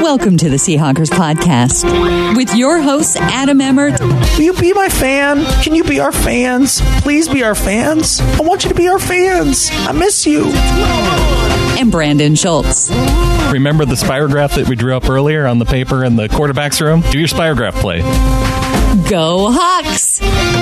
Welcome to the Seahawkers Podcast with your hosts, Adam Emmert. Will you be my fan? Can you be our fans? Please be our fans. I want you to be our fans. I miss you. And Brandon Schultz. Remember the spirograph that we drew up earlier on the paper in the quarterback's room? Do your spirograph play. Go Hawks!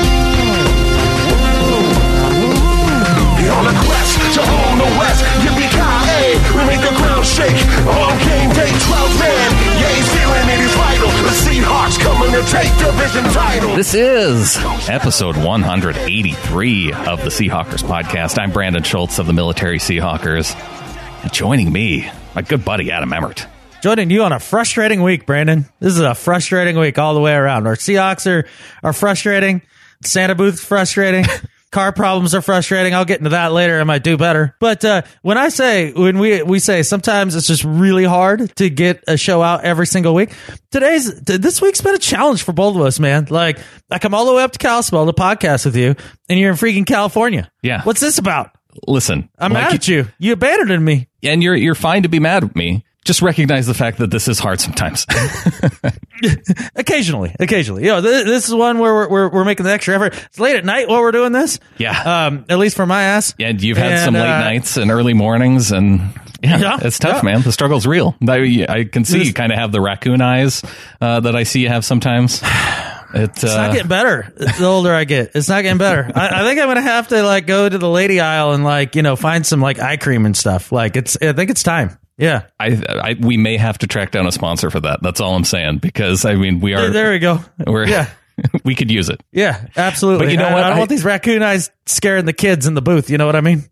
On a quest to own the West, yippee-ki-yay, we make the ground shake. On game day, 12 man, yay, feeling it is vital. The Seahawks coming to take division title. This is episode 183 of the Seahawkers Podcast. I'm Brandon Schultz of the Military Seahawkers. And joining me, my good buddy Adam Emmert. Joining you on a frustrating week, Brandon. This is a frustrating week all the way around. Our Seahawks are frustrating. Santa Booth's frustrating. Car problems are frustrating. I'll get into that later. I might do better. But when we say sometimes it's just really hard to get a show out every single week. This week's been a challenge for both of us, man. Like, I come all the way up to Kalispell to podcast with you, and you're in freaking California. Yeah. What's this about? Listen, I'm mad at you. You abandoned me. And you're fine to be mad at me. Just recognize the fact that this is hard sometimes. Occasionally. You know, this is one where we're making the extra effort. It's late at night while we're doing this. Yeah. At least for my ass. Yeah, you've had some late nights and early mornings, and it's tough, man. The struggle's real. I can see you kind of have the raccoon eyes that I see you have sometimes. It's not getting better the older I get. It's not getting better. I think I'm going to have to go to the lady aisle and find some eye cream and stuff. I think it's time. Yeah. We may have to track down a sponsor for that. That's all I'm saying, because we are. There we go. We could use it. Yeah, absolutely. But you know what? I don't want these raccoon eyes scaring the kids in the booth. You know what I mean?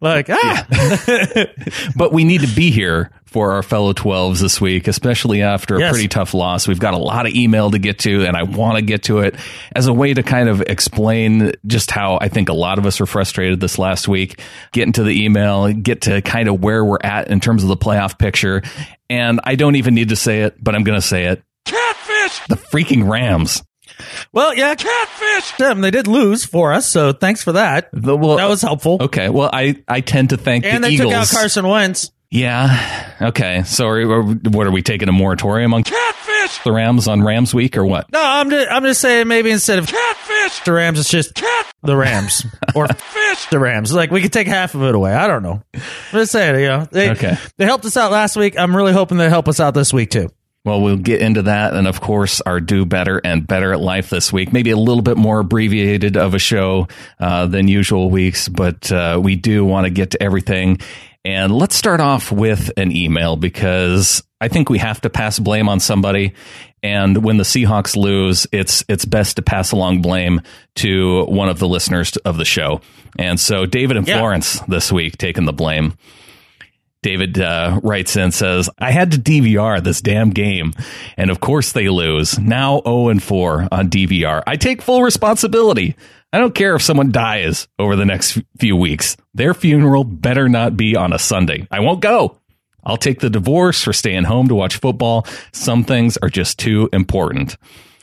But we need to be here for our fellow 12s this week, especially after a pretty tough loss. We've got a lot of email to get to, and I want to get to it as a way to kind of explain just how I think a lot of us are frustrated this last week. Get into the email, get to kind of where we're at in terms of the playoff picture. And I don't even need to say it, but I'm going to say it. Catfish! The freaking Rams. Well, yeah, catfish. They did lose for us, so thanks for that. That was helpful. Okay, well, I tend to thank the Eagles. And they took out Carson Wentz. Yeah. Okay. So, what are we taking a moratorium on catfish? The Rams on Rams week or what? No, I'm just saying maybe instead of catfish the Rams, it's just the Rams or fish the Rams. We could take half of it away. I don't know. I'm just saying, they helped us out last week. I'm really hoping they help us out this week too. Well, we'll get into that, and of course, our do better and better at life this week. Maybe a little bit more abbreviated of a show than usual weeks, but we do want to get to everything. And let's start off with an email, because I think we have to pass blame on somebody. And when the Seahawks lose, it's best to pass along blame to one of the listeners of the show. And so David in Florence this week taking the blame. David writes in, says, I had to DVR this damn game, and of course they lose. Now 0-4 on DVR. I take full responsibility. I don't care if someone dies over the next few weeks. Their funeral better not be on a Sunday. I won't go. I'll take the divorce for staying home to watch football. Some things are just too important.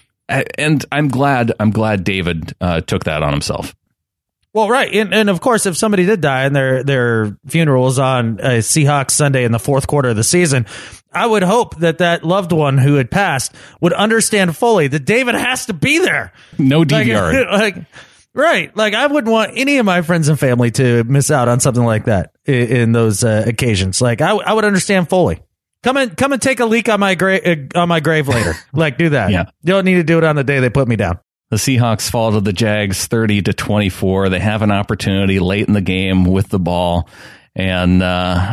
And I'm glad David took that on himself. Well, right. And of course, if somebody did die and their funeral was on a Seahawks Sunday in the fourth quarter of the season, I would hope that loved one who had passed would understand fully that David has to be there. No DVR. Right. I wouldn't want any of my friends and family to miss out on something like that in those occasions. I would understand fully. Come and take a leak on my grave later. Do that. Yeah. You don't need to do it on the day they put me down. The Seahawks fall to the Jags 30-24. They have an opportunity late in the game with the ball. And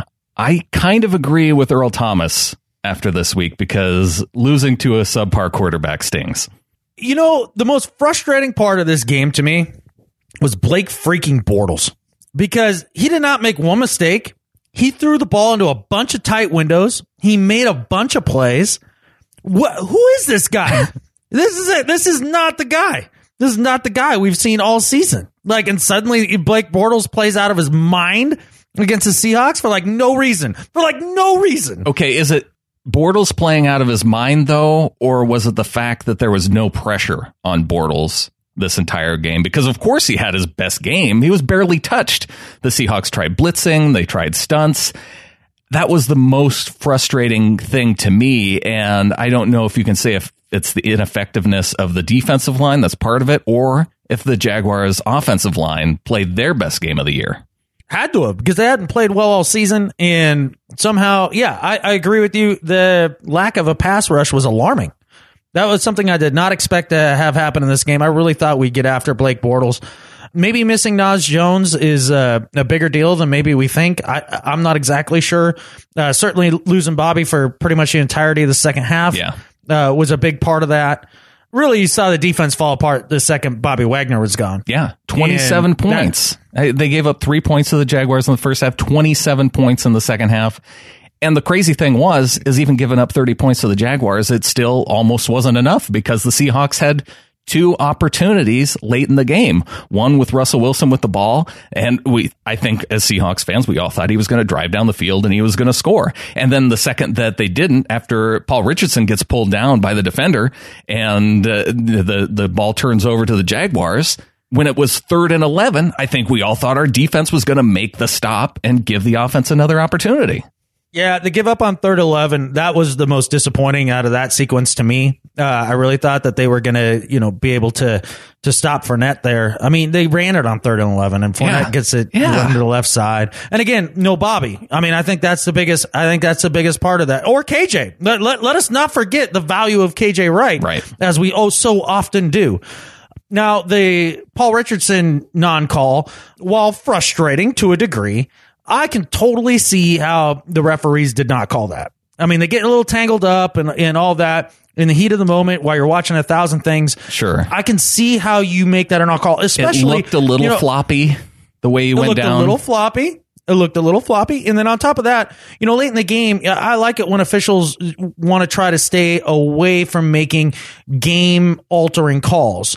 I kind of agree with Earl Thomas after this week, because losing to a subpar quarterback stings. You know, the most frustrating part of this game to me was Blake freaking Bortles, because he did not make one mistake. He threw the ball into a bunch of tight windows. He made a bunch of plays. Who is this guy? This is it. This is not the guy. This is not the guy we've seen all season. And suddenly Blake Bortles plays out of his mind against the Seahawks for no reason. Okay, is it Bortles playing out of his mind, though, or was it the fact that there was no pressure on Bortles this entire game? Because, of course, he had his best game. He was barely touched. The Seahawks tried blitzing. They tried stunts. that was the most frustrating thing to me. And I don't know if you can say if it's the ineffectiveness of the defensive line that's part of it, or if the Jaguars' offensive line played their best game of the year. Had to have, because they hadn't played well all season. And somehow, I agree with you. The lack of a pass rush was alarming. That was something I did not expect to have happen in this game. I really thought we'd get after Blake Bortles. Maybe missing Naz Jones is a bigger deal than maybe we think. I'm not exactly sure. Certainly losing Bobby for pretty much the entirety of the second half was a big part of that. Really, you saw the defense fall apart the second Bobby Wagner was gone. Yeah, 27 points. They gave up 3 points to the Jaguars in the first half, 27 points in the second half. And the crazy thing is even giving up 30 points to the Jaguars, it still almost wasn't enough because the Seahawks had 2 opportunities late in the game. One with Russell Wilson with the ball. And I think as Seahawks fans, we all thought he was going to drive down the field and he was going to score. And then the second that they didn't, after Paul Richardson gets pulled down by the defender and the ball turns over to the Jaguars, when it was 3rd and 11, I think we all thought our defense was going to make the stop and give the offense another opportunity. Yeah, the give up on 3rd and 11, that was the most disappointing out of that sequence to me. I really thought that they were going to, be able to stop Fournette there. I mean, they ran it on 3rd and 11, and Fournette gets it run to the left side. And again, no Bobby. I mean, I think that's the biggest part of that. Or KJ. Let us not forget the value of KJ Wright, as we so often do. Now, the Paul Richardson non-call, while frustrating to a degree, I can totally see how the referees did not call that. I mean, they get a little tangled up and all that in the heat of the moment while you're watching 1,000 things. Sure. I can see how you make that a non-call, especially. It looked a little floppy the way he went down. It looked a little floppy. And then on top of that, late in the game, I like it when officials want to try to stay away from making game-altering calls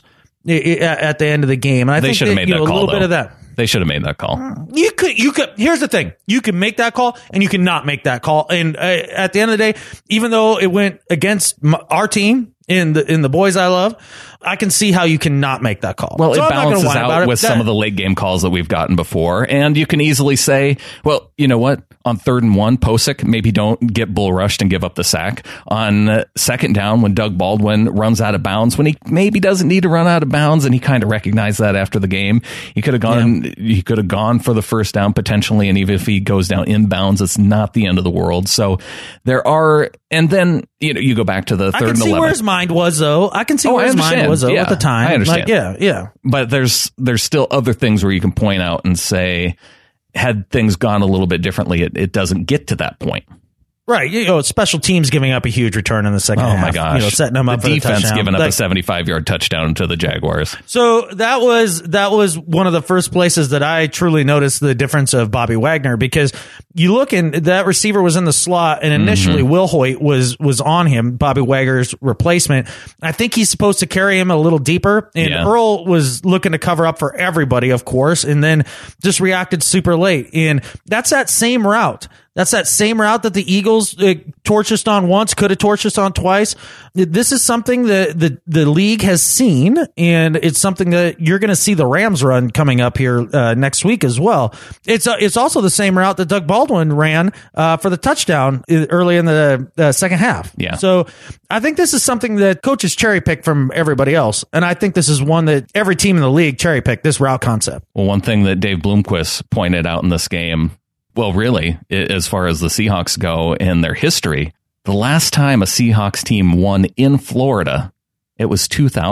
at the end of the game. And I think should have made that call, a little bit of that. They should have made that call. You could. Here's the thing: you can make that call, and you cannot make that call. And at the end of the day, even though it went against our team in the boys I love, I can see how you cannot make that call. Well, so it balances out with some of the late game calls that we've gotten before, and you can easily say, well, you know what? On 3rd and 1, Posick, maybe don't get bull rushed and give up the sack. On 2nd down, when Doug Baldwin runs out of bounds, when he maybe doesn't need to run out of bounds, and he kind of recognized that after the game, he could have gone. Yeah. He could have gone for the 1st down potentially, and even if he goes down inbounds, it's not the end of the world. So there are, and then you go back to the 3rd and 11. I can see where his mind was, though. I can see where his mind was at the time. I understand. Yeah. But there's still other things where you can point out and say, had things gone a little bit differently, it doesn't get to that point. Right. Special teams giving up a huge return in the second half. Oh, my gosh. Setting them up for the defense touchdown. giving up a 75-yard touchdown to the Jaguars. So that was one of the first places that I truly noticed the difference of Bobby Wagner, because you look and that receiver was in the slot, and initially Will Hoyt was on him, Bobby Wagner's replacement. I think he's supposed to carry him a little deeper, and Earl was looking to cover up for everybody, of course, and then just reacted super late. And that's that same route. That's that same route that the Eagles torched us on once, could have torched us on twice. This is something that the league has seen, and it's something that you're going to see the Rams run coming up here next week as well. It's also the same route that Doug Baldwin ran for the touchdown early in the second half. Yeah. So I think this is something that coaches cherry pick from everybody else, and I think this is one that every team in the league cherry picked, this route concept. Well, one thing that Dave Bloomquist pointed out in this game, well, really, as far as the Seahawks go in their history, the last time a Seahawks team won in Florida, it was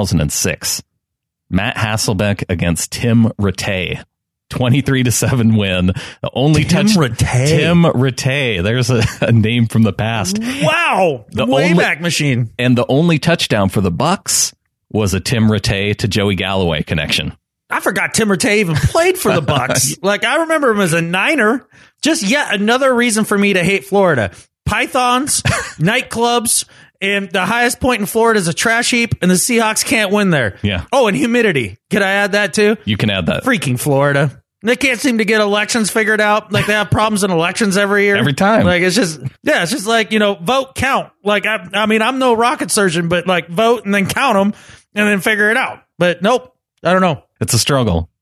2006. Matt Hasselbeck against Tim Rattay. 23-7 win. The only Tim Rattay. There's a name from the past. Wow. The Wayback Machine. And the only touchdown for the Bucs was a Tim Rattay to Joey Galloway connection. I forgot Tim Rattay even played for the Bucs. Like, I remember him as a Niner. Just yet another reason for me to hate Florida. Pythons, nightclubs, and the highest point in Florida is a trash heap, and the Seahawks can't win there. Yeah. Oh, and humidity. Can I add that too? You can add that. Freaking Florida. They can't seem to get elections figured out. Like, they have problems in elections every year. Every time. Like, it's just like, vote, count. Like, I mean, I'm no rocket surgeon, but like, vote and then count them and then figure it out. But nope. I don't know. It's a struggle.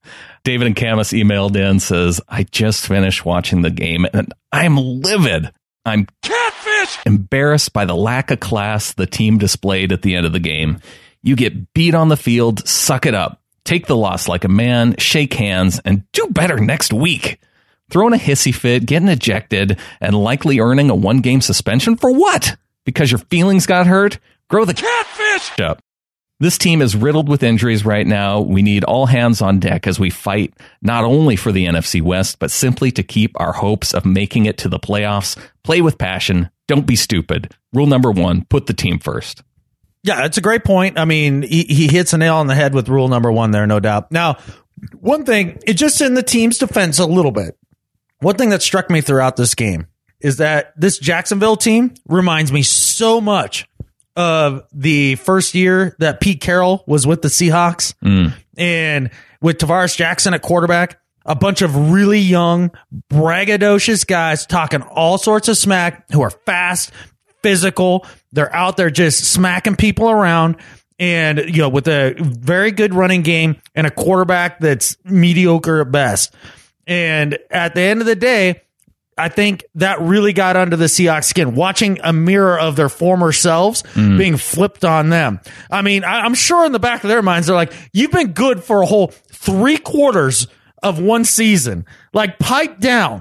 David and Camus emailed in, says, I just finished watching the game and I'm livid. I'm catfish, embarrassed by the lack of class the team displayed at the end of the game. You get beat on the field, suck it up, take the loss like a man, shake hands, and do better next week. Throwing a hissy fit, getting ejected, and likely earning a 1-game suspension for what? Because your feelings got hurt? Grow the catfish up. This team is riddled with injuries right now. We need all hands on deck as we fight not only for the NFC West, but simply to keep our hopes of making it to the playoffs. Play with passion. Don't be stupid. Rule number 1, put the team first. Yeah, it's a great point. I mean, he hits a nail on the head with rule number 1 there, no doubt. Now, one thing, it just in the team's defense a little bit. One thing that struck me throughout this game is that this Jacksonville team reminds me so much of the first year that Pete Carroll was with the Seahawks and with Tavares Jackson at quarterback, a bunch of really young, braggadocious guys talking all sorts of smack who are fast, physical. They're out there just smacking people around and, you know, with a very good running game and a quarterback that's mediocre at best. And at the end of the day, I think that really got under the Seahawks skin, watching a mirror of their former selves being flipped on them. I mean, I'm sure in the back of their minds, they're like, you've been good for a whole 3 quarters of one season. Like, pipe down.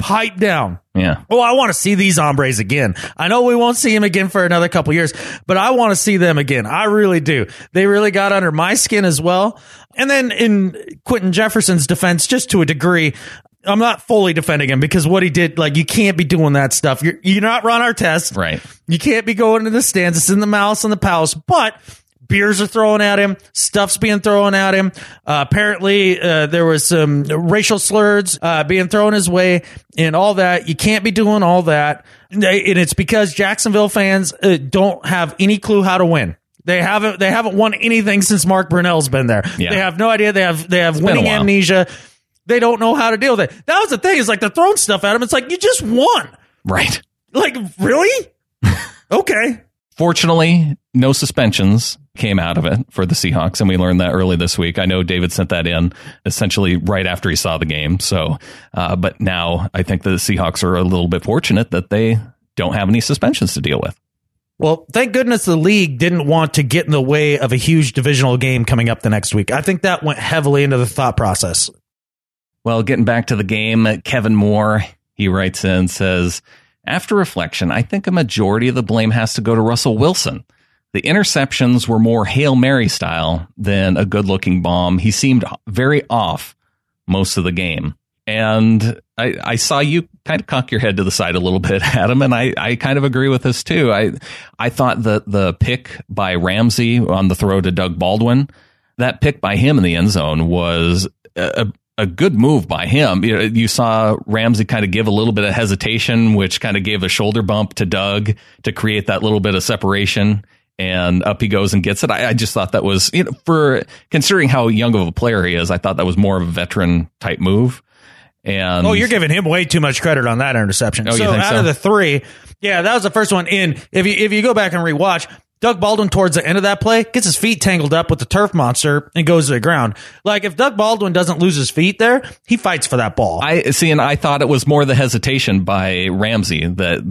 Yeah. Oh, I want to see these hombres again. I know we won't see them again for another couple years, but I want to see them again. I really do. They really got under my skin as well. And then in Quentin Jefferson's defense, just to a degree, I'm not fully defending him because what he did, like, you can't be doing that stuff. You're not Ron Artest. Right. You can't be going to the stands. It's in the malice and the palace, but beers are thrown at him. Stuff's being thrown at him. Apparently, there was some racial slurs being thrown his way and all that. You can't be doing all that. And it's because Jacksonville fans don't have any clue how to win. They haven't won anything since Mark Brunell's been there. Yeah. They have no idea. They have winning amnesia. They don't know how to deal with it. That was the thing, is like they're throwing stuff at him. It's like, you just won. Right. Like, really? Okay. Fortunately, no suspensions came out of it for the Seahawks, and we learned that early this week. I know David sent that in essentially right after he saw the game. So, but now I think the Seahawks are a little bit fortunate that they don't have any suspensions to deal with. Well, thank goodness the league didn't want to get in the way of a huge divisional game coming up the next week. I think that went heavily into the thought process. Well, getting back to the game, Kevin Moore, he writes in, says, after reflection, I think a majority of the blame has to go to Russell Wilson. The interceptions were more Hail Mary style than a good-looking bomb. He seemed very off most of the game. And I saw you kind of cock your head to the side a little bit, Adam, and I kind of agree with this too. I thought that the pick by Ramsey on the throw to Doug Baldwin, that pick by him in the end zone was a good move by him. You saw Ramsey kind of give a little bit of hesitation, which kind of gave a shoulder bump to Doug to create that little bit of separation. And up he goes and gets it. I just thought that was, for considering how young of a player he is, I thought that was more of a veteran type move. And you're giving him way too much credit on that interception. Oh, so you think out so? of the 3, yeah, that was the first one. And if you go back and rewatch, Doug Baldwin towards the end of that play gets his feet tangled up with the turf monster and goes to the ground. Like, if Doug Baldwin doesn't lose his feet there, he fights for that ball. And I thought it was more the hesitation by Ramsey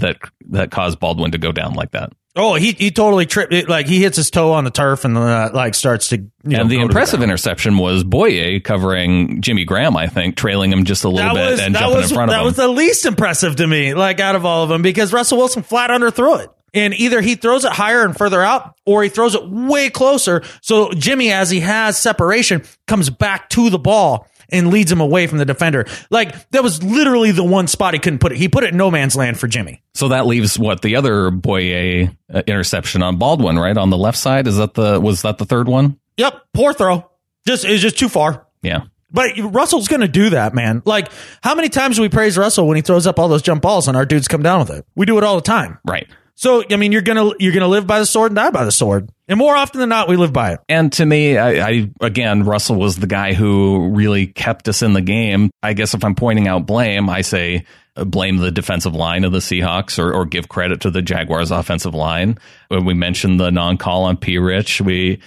that caused Baldwin to go down like that. Oh, he totally tripped. Like, he hits his toe on the turf and starts to. And the impressive interception was Boye covering Jimmy Graham, I think, trailing him just a little bit and jumping in front of him. That was the least impressive to me, like, out of all of them, because Russell Wilson flat underthrew it. And either he throws it higher and further out, or he throws it way closer. So Jimmy, as he has separation, comes back to the ball and leads him away from the defender. Like, that was literally the one spot he couldn't put it. He put it in no man's land for Jimmy. So that leaves the other Boye interception on Baldwin, right? On the left side. Was that the third one? Yep. Poor throw. It's just too far. Yeah. But Russell's going to do that, man. Like, how many times do we praise Russell when he throws up all those jump balls and our dudes come down with it? We do it all the time. Right. So, I mean, you're gonna live by the sword and die by the sword. And more often than not, we live by it. And to me, I again, Russell was the guy who really kept us in the game. I guess if I'm pointing out blame, I say blame the defensive line of the Seahawks or give credit to the Jaguars offensive line. When we mentioned the non-call on P. Rich, we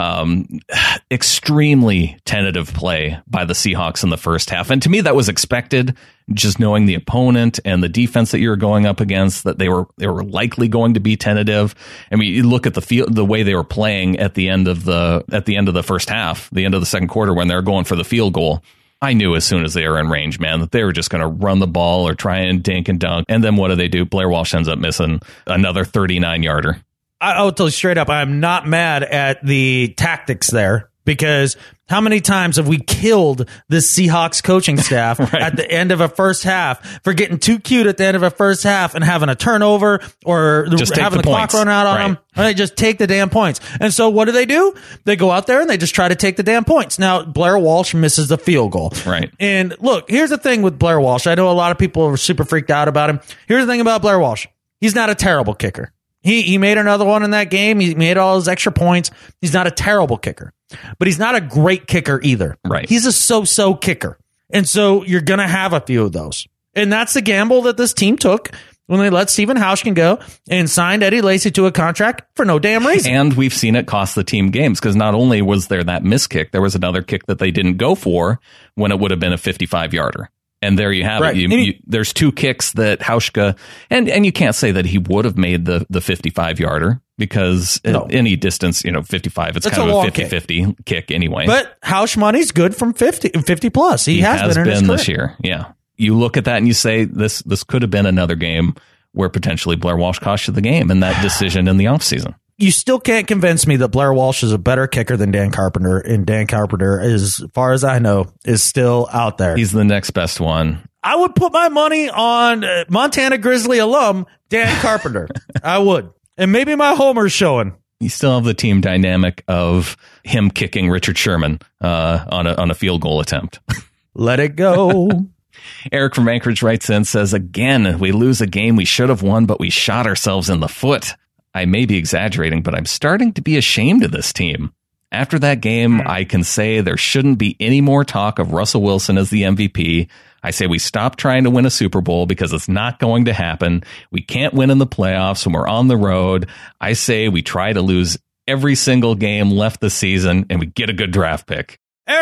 extremely tentative play by the Seahawks in the first half. And to me, that was expected, just knowing the opponent and the defense that you were going up against, that they were likely going to be tentative. I mean, you look at the way they were playing at the end of the first half, the end of the second quarter, when they were going for the field goal. I knew as soon as they were in range, man, that they were just going to run the ball or try and dink and dunk. And then what do? Blair Walsh ends up missing another 39-yarder. I'll tell you straight up, I'm not mad at the tactics there, because how many times have we killed the Seahawks coaching staff right. at the end of a first half for getting too cute at the end of a first half and having a turnover or just having the clock run out on them? Right, just take the damn points. And so what do? They go out there and they just try to take the damn points. Now, Blair Walsh misses the field goal. Right. And look, here's the thing with Blair Walsh. I know a lot of people are super freaked out about him. Here's the thing about Blair Walsh. He's not a terrible kicker. He made another one in that game. He made all his extra points. He's not a terrible kicker, but he's not a great kicker either. Right. He's a so-so kicker. And so you're going to have a few of those. And that's the gamble that this team took when they let Stephen Hauschka go and signed Eddie Lacy to a contract for no damn reason. And we've seen it cost the team games, because not only was there that missed kick, there was another kick that they didn't go for when it would have been a 55-yarder. And there you have it. There's two kicks that Hauschka, and you can't say that he would have made the 55-yarder, because at any distance, 55, it's kind of a 50-50 kick anyway. But Hausch money's good from 50 plus. He has been in his this year. Yeah. You look at that and you say this could have been another game where potentially Blair Walsh cost you the game in that decision in the offseason. You still can't convince me that Blair Walsh is a better kicker than Dan Carpenter, and Dan Carpenter, as far as I know, is still out there. He's the next best one. I would put my money on Montana Grizzly alum Dan Carpenter. I would. And maybe my homer's showing. You still have the team dynamic of him kicking Richard Sherman on a field goal attempt. Let it go. Eric from Anchorage writes in, says, again, we lose a game we should have won, but we shot ourselves in the foot. I may be exaggerating, but I'm starting to be ashamed of this team. After that game, I can say there shouldn't be any more talk of Russell Wilson as the MVP. I say we stop trying to win a Super Bowl, because it's not going to happen. We can't win in the playoffs when we're on the road. I say we try to lose every single game left this season and we get a good draft pick.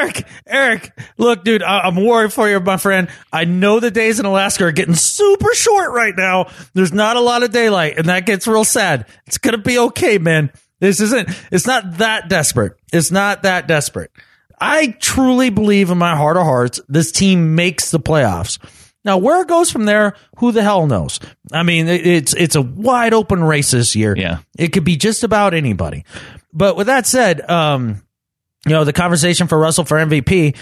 Eric, look, dude, I'm worried for you, my friend. I know the days in Alaska are getting super short right now. There's not a lot of daylight, and that gets real sad. It's going to be okay, man. It's not that desperate. It's not that desperate. I truly believe in my heart of hearts this team makes the playoffs. Now, where it goes from there, who the hell knows? I mean, it's a wide open race this year. Yeah. It could be just about anybody. But with that said, the conversation for Russell for MVP,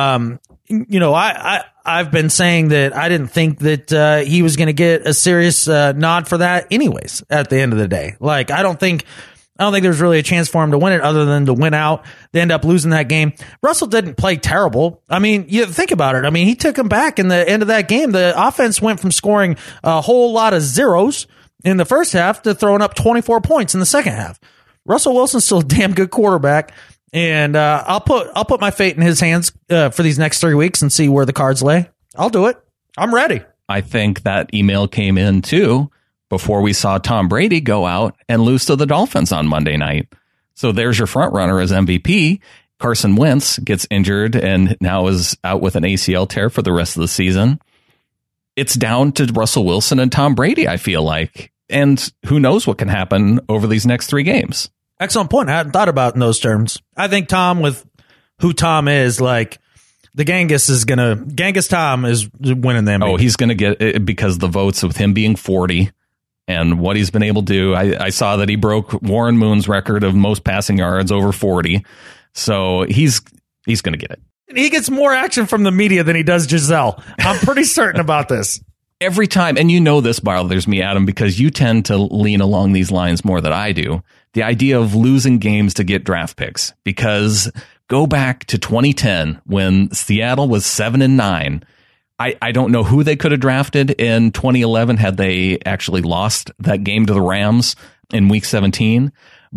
I've been saying that I didn't think that he was going to get a serious nod for that anyways at the end of the day. Like, I don't think there's really a chance for him to win it other than to win out. They end up losing that game. Russell didn't play terrible. I mean, you think about it. I mean, he took him back in the end of that game. The offense went from scoring a whole lot of zeros in the first half to throwing up 24 points in the second half. Russell Wilson's still a damn good quarterback. And I'll put my fate in his hands for these next 3 weeks and see where the cards lay. I'll do it. I'm ready. I think that email came in too before we saw Tom Brady go out and lose to the Dolphins on Monday night. So there's your front runner as MVP. Carson Wentz gets injured and now is out with an ACL tear for the rest of the season. It's down to Russell Wilson and Tom Brady, I feel like. And who knows what can happen over these next 3 games. Excellent point. I hadn't thought about it in those terms. I think Tom, with who Tom is, like, the Genghis Tom is winning them. Oh, he's going to get it because the votes with him being 40 and what he's been able to do. I saw that he broke Warren Moon's record of most passing yards over 40. So he's going to get it. He gets more action from the media than he does Giselle. I'm pretty certain about this. Every time, and this bothers me, Adam, because you tend to lean along these lines more than I do. The idea of losing games to get draft picks, because go back to 2010 when Seattle was 7-9. I don't know who they could have drafted in 2011 had they actually lost that game to the Rams in week 17. But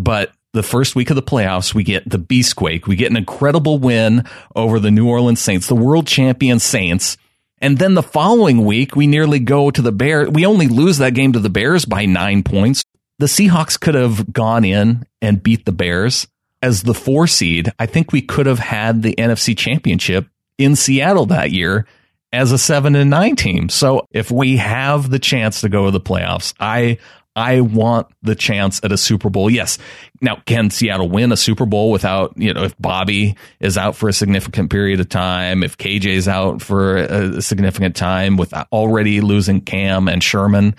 the first week of the playoffs, we get the Beastquake. We get an incredible win over the New Orleans Saints, the world champion Saints. And then the following week, we nearly go to the Bears. We only lose that game to the Bears by 9 points. The Seahawks could have gone in and beat the Bears as the 4 seed. I think we could have had the NFC Championship in Seattle that year as a 7-9 team. So if we have the chance to go to the playoffs, I want the chance at a Super Bowl. Yes. Now, can Seattle win a Super Bowl without, if Bobby is out for a significant period of time, if KJ's out for a significant time with already losing Cam and Sherman?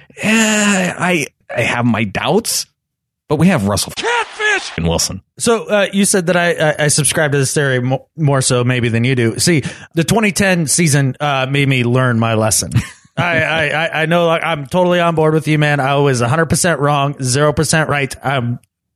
I have my doubts, but we have Russell Catfish and Wilson. So you said that I subscribe to this theory more so maybe than you do. See, the 2010 season made me learn my lesson. I know I'm totally on board with you, man. I was 100% wrong, 0% right. I'm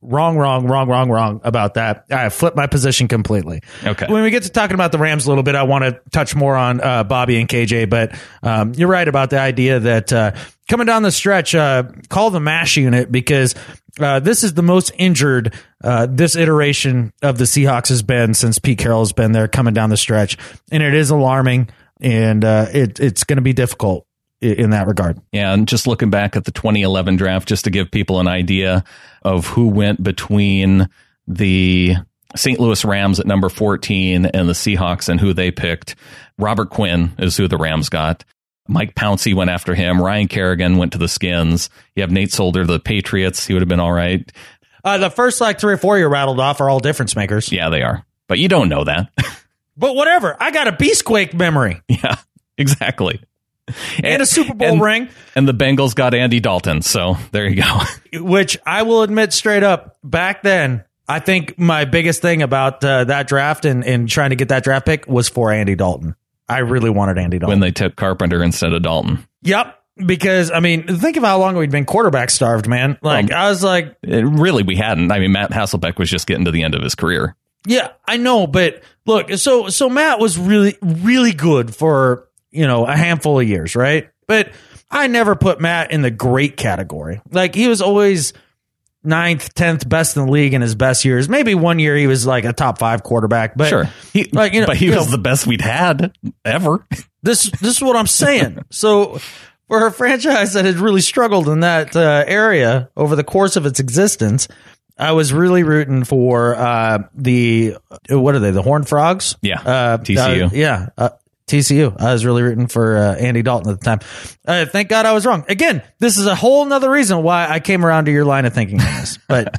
wrong about that. I flipped my position completely. Okay. When we get to talking about the Rams a little bit, I want to touch more on Bobby and KJ, but you're right about the idea that coming down the stretch, call the MASH unit, because this is the most injured this iteration of the Seahawks has been since Pete Carroll's been there coming down the stretch, and it is alarming, and it's going to be difficult in that regard. Yeah, and just looking back at the 2011 draft, just to give people an idea of who went between the St. Louis Rams at number 14 and the Seahawks and who they picked. Robert Quinn is who the Rams got. Mike Pouncey went after him. Ryan Kerrigan went to the Skins. You have Nate Solder, the Patriots. He would have been all right. The first 3 or 4 you rattled off are all difference makers. Yeah, they are. But you don't know that. But whatever. I got a Beastquake memory. Yeah, exactly. And a Super Bowl ring. And the Bengals got Andy Dalton. So there you go. Which I will admit straight up, back then, I think my biggest thing about that draft and trying to get that draft pick was for Andy Dalton. I really wanted Andy Dalton. When they took Carpenter instead of Dalton. Yep. Because, I mean, think of how long we'd been quarterback starved, man. I was like... Really, we hadn't. I mean, Matt Hasselbeck was just getting to the end of his career. Yeah, I know. But look, so Matt was really, really good for... a handful of years, right? But I never put Matt in the great category. Like, he was always 9th, 10th best in the league in his best years. Maybe one year he was like a top 5 quarterback, but sure. But he was the best we'd had ever. This is what I'm saying. So for a franchise that had really struggled in that area over the course of its existence, I was really rooting for the Horned Frogs? Yeah. TCU. TCU. I was really rooting for Andy Dalton at the time. Thank God I was wrong. Again, this is a whole nother reason why I came around to your line of thinking on this. But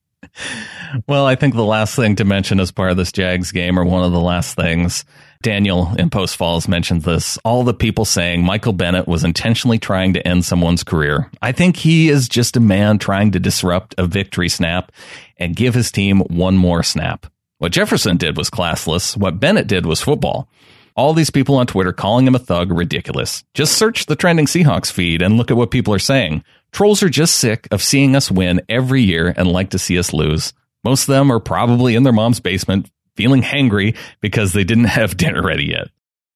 well, I think the last thing to mention as part of this Jags game, or one of the last things, Daniel in Post Falls mentioned this, all the people saying Michael Bennett was intentionally trying to end someone's career. I think he is just a man trying to disrupt a victory snap and give his team one more snap. What Jefferson did was classless. What Bennett did was football. All these people on Twitter calling him a thug, ridiculous. Just search the Trending Seahawks feed and look at what people are saying. Trolls are just sick of seeing us win every year and like to see us lose. Most of them are probably in their mom's basement feeling hangry because they didn't have dinner ready yet.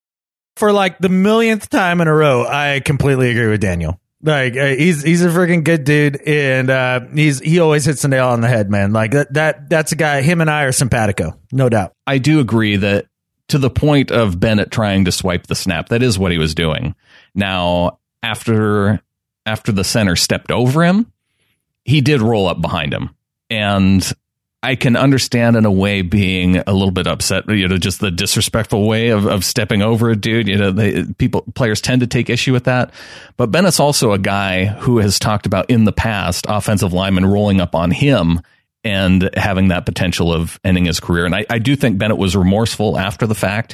For like the millionth time in a row, I completely agree with Daniel. Like, he's a freaking good dude, and he always hits the nail on the head, man. Like that's a guy. Him and I are simpatico, no doubt. I do agree that to the point of Bennett trying to swipe the snap, that is what he was doing. Now, after the center stepped over him, he did roll up behind him, and I can understand in a way being a little bit upset, just the disrespectful way of stepping over a dude. Players tend to take issue with that. But Bennett's also a guy who has talked about in the past offensive linemen rolling up on him and having that potential of ending his career. And I do think Bennett was remorseful after the fact.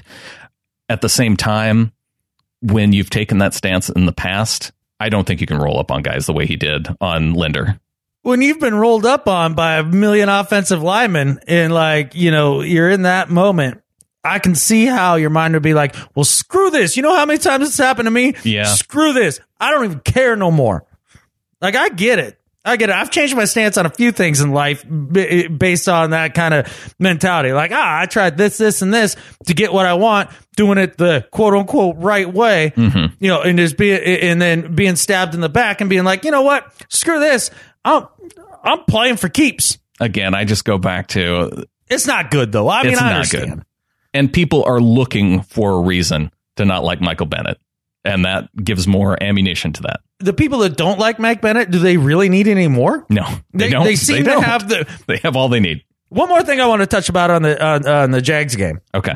At the same time, when you've taken that stance in the past, I don't think you can roll up on guys the way he did on Linder. When you've been rolled up on by a million offensive linemen and you're in that moment, I can see how your mind would be like, well, screw this. You know how many times this happened to me? Yeah. Screw this. I don't even care no more. Like, I get it. I've changed my stance on a few things in life based on that kind of mentality. Like, I tried this, and this to get what I want, doing it the quote unquote right way, and just being stabbed in the back and being like, you know what? Screw this. I'm playing for keeps. Again, I just go back to It's not good, though. I mean, it's I not understand. good. And people are looking for a reason to not like Michael Bennett. And that gives more ammunition to that. The people that don't like Mike Bennett, do they really need any more? No, they don't. They seem to have They have all they need. One more thing I want to touch about on the Jags game. Okay.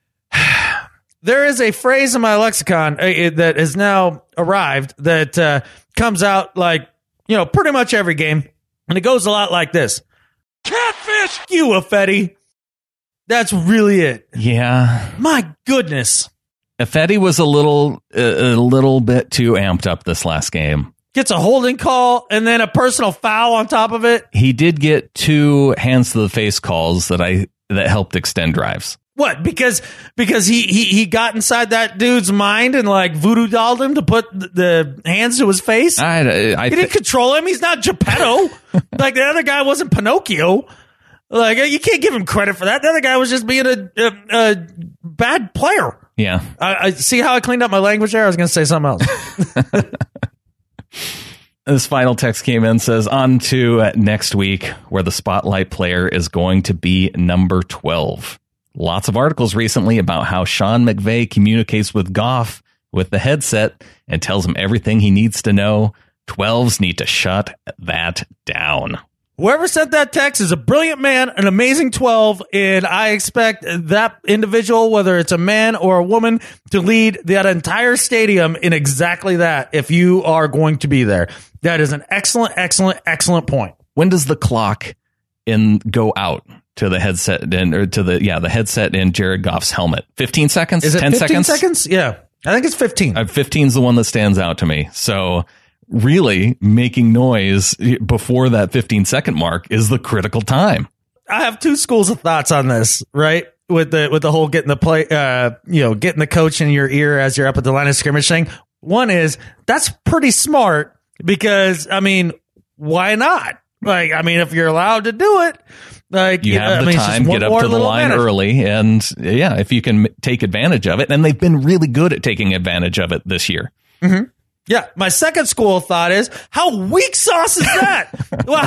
There is a phrase in my lexicon that has now arrived that comes out like, pretty much every game. And it goes a lot like this. Catfish! You, Effetti. That's really it. Yeah. My goodness. Effetti was a little bit too amped up this last game. Gets a holding call and then a personal foul on top of it. He did get 2 hands to the face calls that helped extend drives. What? Because he got inside that dude's mind and like voodoo dolled him to put the hands to his face. I He didn't control him. He's not Geppetto. Like the other guy wasn't Pinocchio. Like you can't give him credit for that. The other guy was just being a bad player. Yeah. I see how I cleaned up my language there. I was going to say something else. This final text came in, says, on to next week, where the spotlight player is going to be number 12. Lots of articles recently about how Sean McVay communicates with Goff with the headset and tells him everything he needs to know. 12s need to shut that down. Whoever sent that text is a brilliant man, an amazing 12, and I expect that individual, whether it's a man or a woman, to lead that entire stadium in exactly that if you are going to be there. That is an excellent, excellent, excellent point. When does the clock go out to the headset the headset in Jared Goff's helmet? 15 seconds? Is it 10 15 seconds? seconds? Yeah, I think it's 15. 15 is the one that stands out to me. So really making noise before that 15-second mark is the critical time. I have 2 schools of thoughts on this, right? With the whole getting the play, getting the coach in your ear as you're up at the line of scrimmage thing. One is that's pretty smart because, I mean, why not? Like, I mean, if you're allowed to do it, like you have the time, get up to the line early, and if you can take advantage of it, and they've been really good at taking advantage of it this year. Mm-hmm. Yeah, my second school of thought is, how weak sauce is that? Well,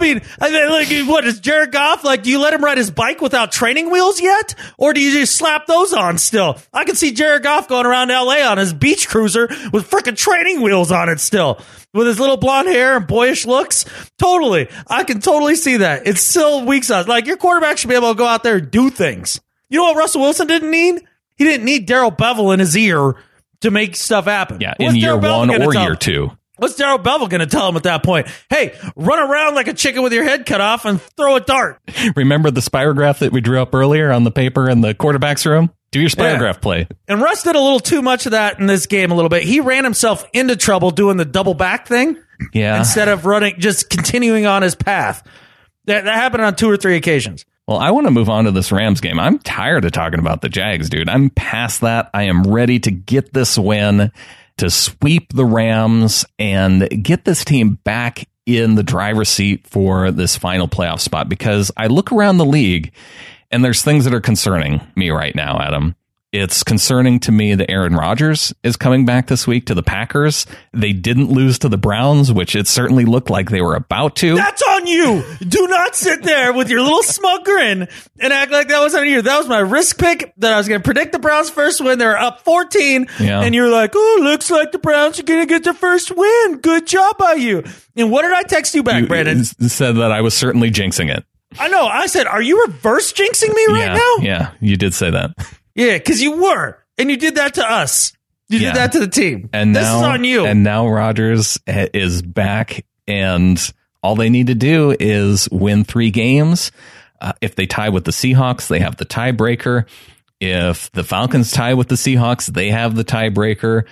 like, what is Jared Goff? Like, do you let him ride his bike without training wheels yet? Or do you just slap those on still? I can see Jared Goff going around LA on his beach cruiser with freaking training wheels on it still. With his little blonde hair and boyish looks. Totally. I can totally see that. It's still weak sauce. Like, your quarterback should be able to go out there and do things. You know what Russell Wilson didn't need? He didn't need Darrell Bevell in his ear to make stuff happen. Yeah, in year 1 or year 2. What's Darrell Bevell going to tell him at that point? Hey, run around like a chicken with your head cut off and throw a dart. Remember the spirograph that we drew up earlier on the paper in the quarterback's room? Do your spirograph play. And Russ did a little too much of that in this game a little bit. He ran himself into trouble doing the double back thing. Yeah. Instead of just continuing on his path. That happened on 2 or 3 occasions. Well, I want to move on to this Rams game. I'm tired of talking about the Jags, dude. I'm past that. I am ready to get this win, to sweep the Rams and get this team back in the driver's seat for this final playoff spot, because I look around the league and there's things that are concerning me right now, Adam. It's concerning to me that Aaron Rodgers is coming back this week to the Packers. They didn't lose to the Browns, which it certainly looked like they were about to. That's on you. Do not sit there with your little smug grin and act like that was on you. That was my risk pick that I was going to predict the Browns' first win. They were up 14. Yeah. And you're like, oh, looks like the Browns are going to get their first win. Good job by you. And what did I text you back, Brandon? Said that I was certainly jinxing it. I know. I said, are you reverse jinxing me right now? Yeah, you did say that. Yeah, because you were. And you did that to us. You did that to the team. And this is on you. And now Rodgers is back, and all they need to do is win 3 games. If they tie with the Seahawks, they have the tiebreaker. If the Falcons tie with the Seahawks, they have the tiebreaker.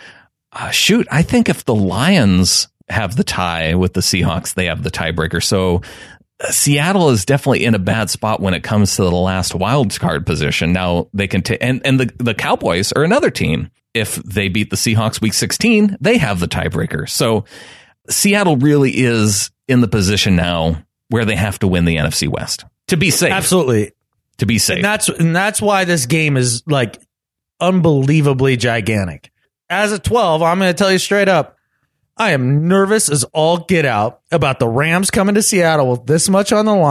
I think if the Lions have the tie with the Seahawks, they have the tiebreaker. So Seattle is definitely in a bad spot when it comes to the last wild card position. Now they can take, and the Cowboys are another team. If they beat the Seahawks week 16, they have the tiebreaker. So Seattle really is in the position now where they have to win the NFC West to be safe. Absolutely. To be safe. And that's why this game is like unbelievably gigantic. As a 12, I'm going to tell you straight up, I am nervous as all get out about the Rams coming to Seattle with this much on the line.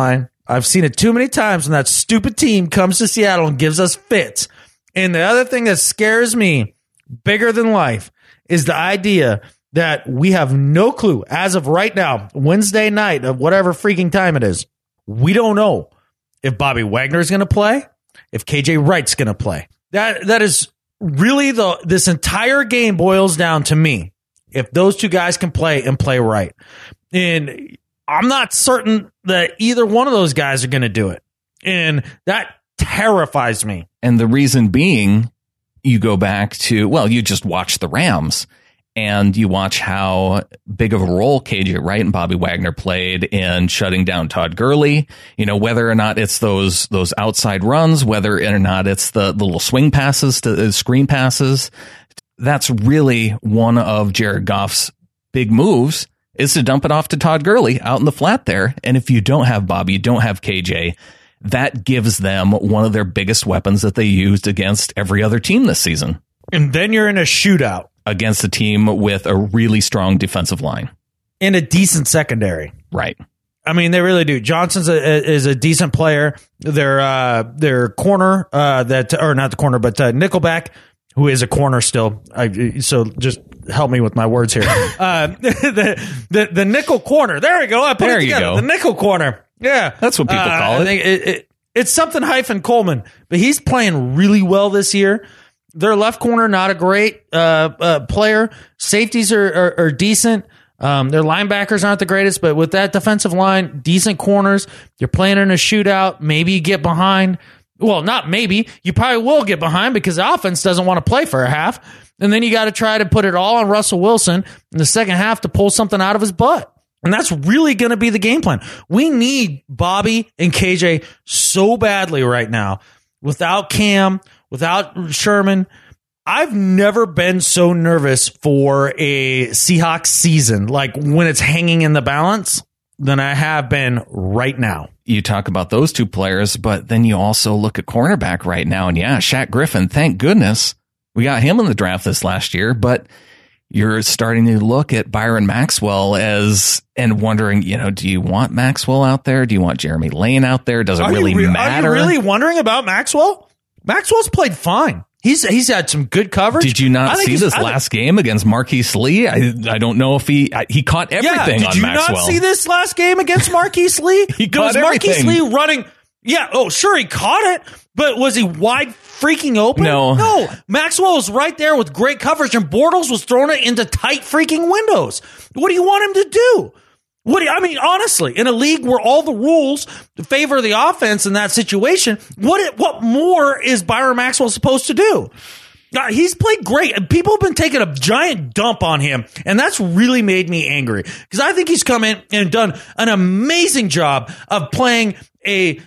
I've seen it too many times when that stupid team comes to Seattle and gives us fits. And the other thing that scares me bigger than life is the idea that we have no clue as of right now, Wednesday night of whatever freaking time it is. We don't know if Bobby Wagner is going to play, if KJ Wright's going to play. That is really this entire game boils down to me. If those two guys can play and play right. And I'm not certain that either one of those guys are going to do it. And that terrifies me. And the reason being, you go back to, well, you just watch the Rams and you watch how big of a role KJ Wright and Bobby Wagner played in shutting down Todd Gurley. You know, whether or not it's those outside runs, whether or not it's the little swing passes to screen passes. That's really one of Jared Goff's big moves, is to dump it off to Todd Gurley out in the flat there. And if you don't have Bobby, you don't have KJ, that gives them one of their biggest weapons that they used against every other team this season. And then you're in a shootout against a team with a really strong defensive line and a decent secondary. Right. I mean, they really do. Johnson's is a decent player. Their corner, or not the corner, but Nickelback, who is a corner still. So just help me with my words here. The nickel corner. There we go. I put it together. You go. The nickel corner. Yeah. That's what people call it. I think it's something hyphen Coleman, but he's playing really well this year. Their left corner, not a great player. Safeties are decent. Their linebackers aren't the greatest, but with that defensive line, decent corners. You're playing in a shootout. Maybe you get behind. Well, not maybe. You probably will get behind because the offense doesn't want to play for a half. And then you got to try to put it all on Russell Wilson in the second half to pull something out of his butt. And that's really going to be the game plan. We need Bobby and KJ so badly right now. Without Cam, without Sherman, I've never been so nervous for a Seahawks season, like when it's hanging in the balance, than I have been right now. You talk about those two players, but then you also look at cornerback right now. And yeah, Shaq Griffin, thank goodness we got him in the draft this last year, but you're starting to look at Byron Maxwell and wondering, do you want Maxwell out there? Do you want Jeremy Lane out there? Does it really matter? Are you really wondering about Maxwell? Maxwell's played fine. He's had some good coverage. Did you not see this last game against Marquise Lee? I don't know if he caught everything on Maxwell. Did you not see this last game against Marquise Lee? He caught everything. Marquise Lee running. Yeah. Oh, sure. He caught it, but was he wide freaking open? No. Maxwell was right there with great coverage, and Bortles was throwing it into tight freaking windows. What do you want him to do? Honestly, in a league where all the rules favor the offense in that situation, what more is Byron Maxwell supposed to do? He's played great. People have been taking a giant dump on him, and that's really made me angry because I think he's come in and done an amazing job of playing a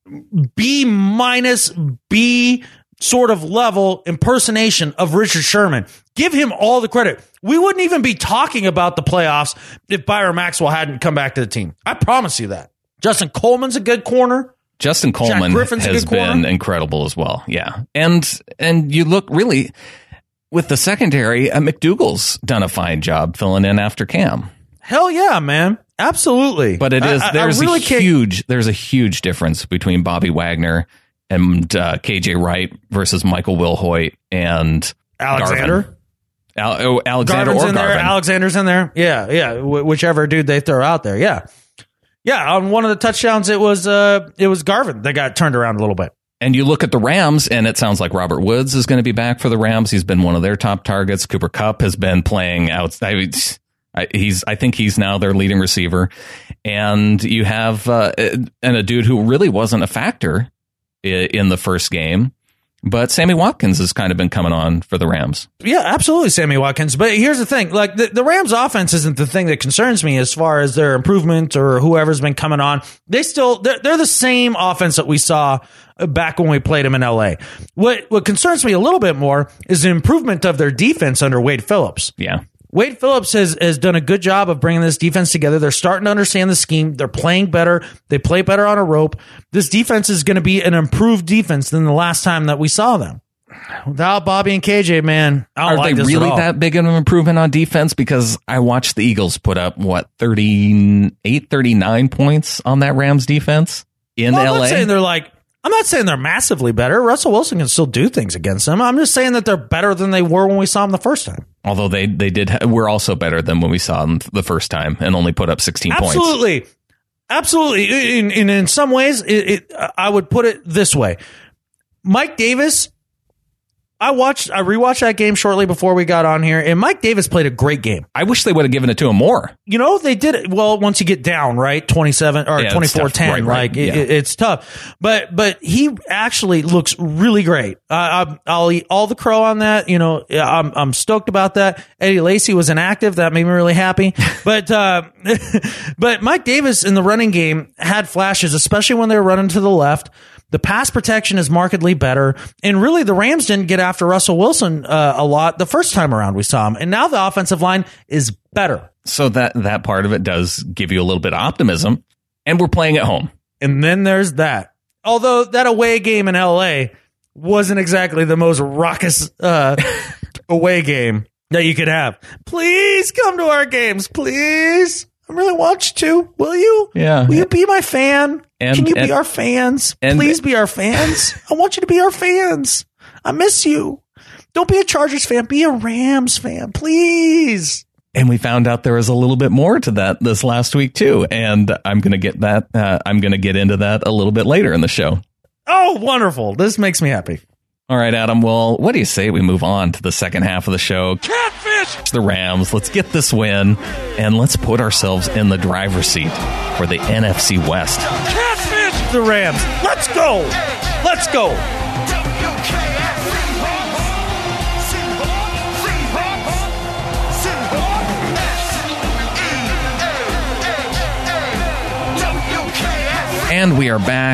B- sort of level impersonation of Richard Sherman. Give him all the credit. We wouldn't even be talking about the playoffs if Byron Maxwell hadn't come back to the team. I promise you that. Justin Coleman's a good corner. Justin Coleman has been incredible as well. Yeah. And you look really with the secondary, McDougal's done a fine job filling in after Cam. Hell yeah, man. Absolutely. But there's a huge difference between Bobby Wagner and KJ Wright versus Michael Wilhoit and Alexander. Alexander or Garvin. Alexander's in there. Yeah. Whichever dude they throw out there. Yeah. On one of the touchdowns, it was Garvin that got turned around a little bit. And you look at the Rams, and it sounds like Robert Woods is going to be back for the Rams. He's been one of their top targets. Cooper Kupp has been playing out. I think he's now their leading receiver. And you have a dude who really wasn't a factor in the first game, but Sammy Watkins has kind of been coming on for the Rams. Yeah, absolutely, Sammy Watkins. But here's the thing, like the Rams offense isn't the thing that concerns me as far as their improvement or whoever's been coming on. They're the same offense that we saw back when we played them in LA. What concerns me a little bit more is the improvement of their defense under Wade Phillips. Yeah. Wade Phillips has done a good job of bringing this defense together. They're starting to understand the scheme. They're playing better. They play better on a rope. This defense is going to be an improved defense than the last time that we saw them. Without Bobby and KJ, man, are they really that big of an improvement on defense? Because I watched the Eagles put up 39 points on that Rams defense. in I'm LA. not saying I'm not saying they're massively better. Russell Wilson can still do things against them. I'm just saying that they're better than they were when we saw them the first time. Although they were also better than when we saw them the first time and only put up 16 points. Absolutely. In some ways, I would put it this way. Mike Davis, I rewatched that game shortly before we got on here, and Mike Davis played a great game. I wish they would have given it to him more. They did it well once you get down, right? 27 or 24-10. Right. It's tough. But he actually looks really great. I'll eat all the crow on that. I'm stoked about that. Eddie Lacy was inactive. That made me really happy. But but Mike Davis in the running game had flashes, especially when they were running to the left. The pass protection is markedly better. And really, the Rams didn't get after Russell Wilson a lot the first time around we saw him. And now the offensive line is better. So that part of it does give you a little bit of optimism. And we're playing at home. And then there's that. Although that away game in L.A. wasn't exactly the most raucous away game that you could have. Please come to our games, please. I really want you to. Will you? Yeah. Will you be my fan? Can you be our fans? And Please be our fans. I want you to be our fans. I miss you. Don't be a Chargers fan. Be a Rams fan, please. And we found out there was a little bit more to that this last week, too. And I'm going to get that. I'm going to get into that a little bit later in the show. Oh, wonderful. This makes me happy. All right, Adam. Well, what do you say we move on to the second half of the show? Catfish! The Rams. Let's get this win, and let's put ourselves in the driver's seat for the NFC West. Catfish! The Rams. Let's go! Let's go! And we are back.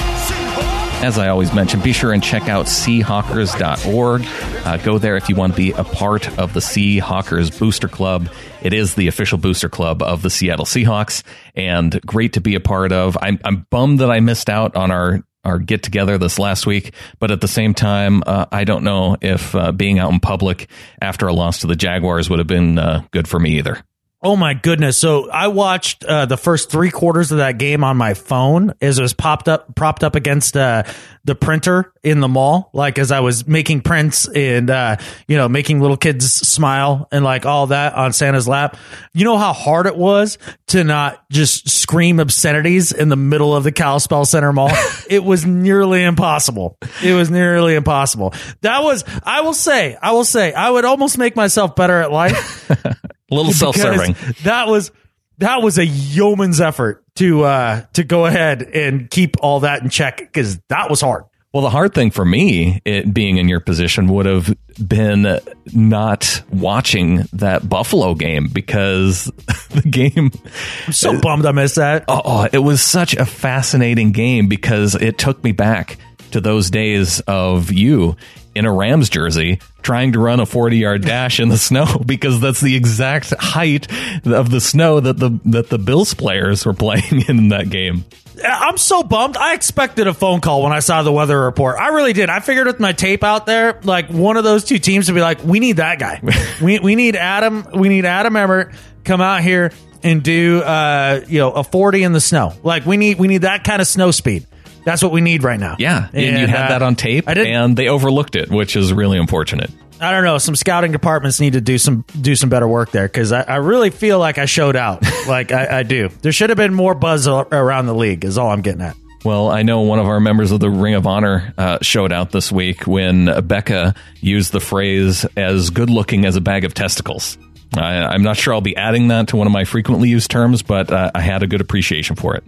As I always mention, be sure and check out Seahawkers.org. Go there if you want to be a part of the Seahawkers Booster Club. It is the official booster club of the Seattle Seahawks, and great to be a part of. I'm bummed that I missed out on our get together this last week, but at the same time, I don't know if being out in public after a loss to the Jaguars would have been good for me either. Oh my goodness. So I watched the first 3 quarters of that game on my phone as it was propped up against the printer in the mall, like as I was making prints and making little kids smile and like all that on Santa's lap. You know how hard it was to not just scream obscenities in the middle of the Kalispell Center Mall? It was nearly impossible. That was, I will say, I would almost make myself better at life. A little self-serving. That was a yeoman's effort to go ahead and keep all that in check, because that was hard. Well, the hard thing for me, it being in your position, would have been not watching that Buffalo game, because the game... I'm so bummed I missed that. Oh, it was such a fascinating game because it took me back to those days of you in a Rams jersey trying to run a 40-yard dash in the snow, because that's the exact height of the snow that the Bills players were playing in that game. I'm so bummed. I expected a phone call when I saw the weather report. I really did. I figured with my tape out there, like one of those two teams would be like, we need that guy. we need Adam. We need Adam Emmert come out here and do a 40 in the snow. Like we need that kind of snow speed. That's what we need right now. Yeah, and you had that on tape, and they overlooked it, which is really unfortunate. I don't know. Some scouting departments need to do some better work there, because I really feel like I showed out. Like I do. There should have been more buzz around the league, is all I'm getting at. Well, I know one of our members of the Ring of Honor showed out this week when Becca used the phrase "as good looking as a bag of testicles." I'm not sure I'll be adding that to one of my frequently used terms, but I had a good appreciation for it.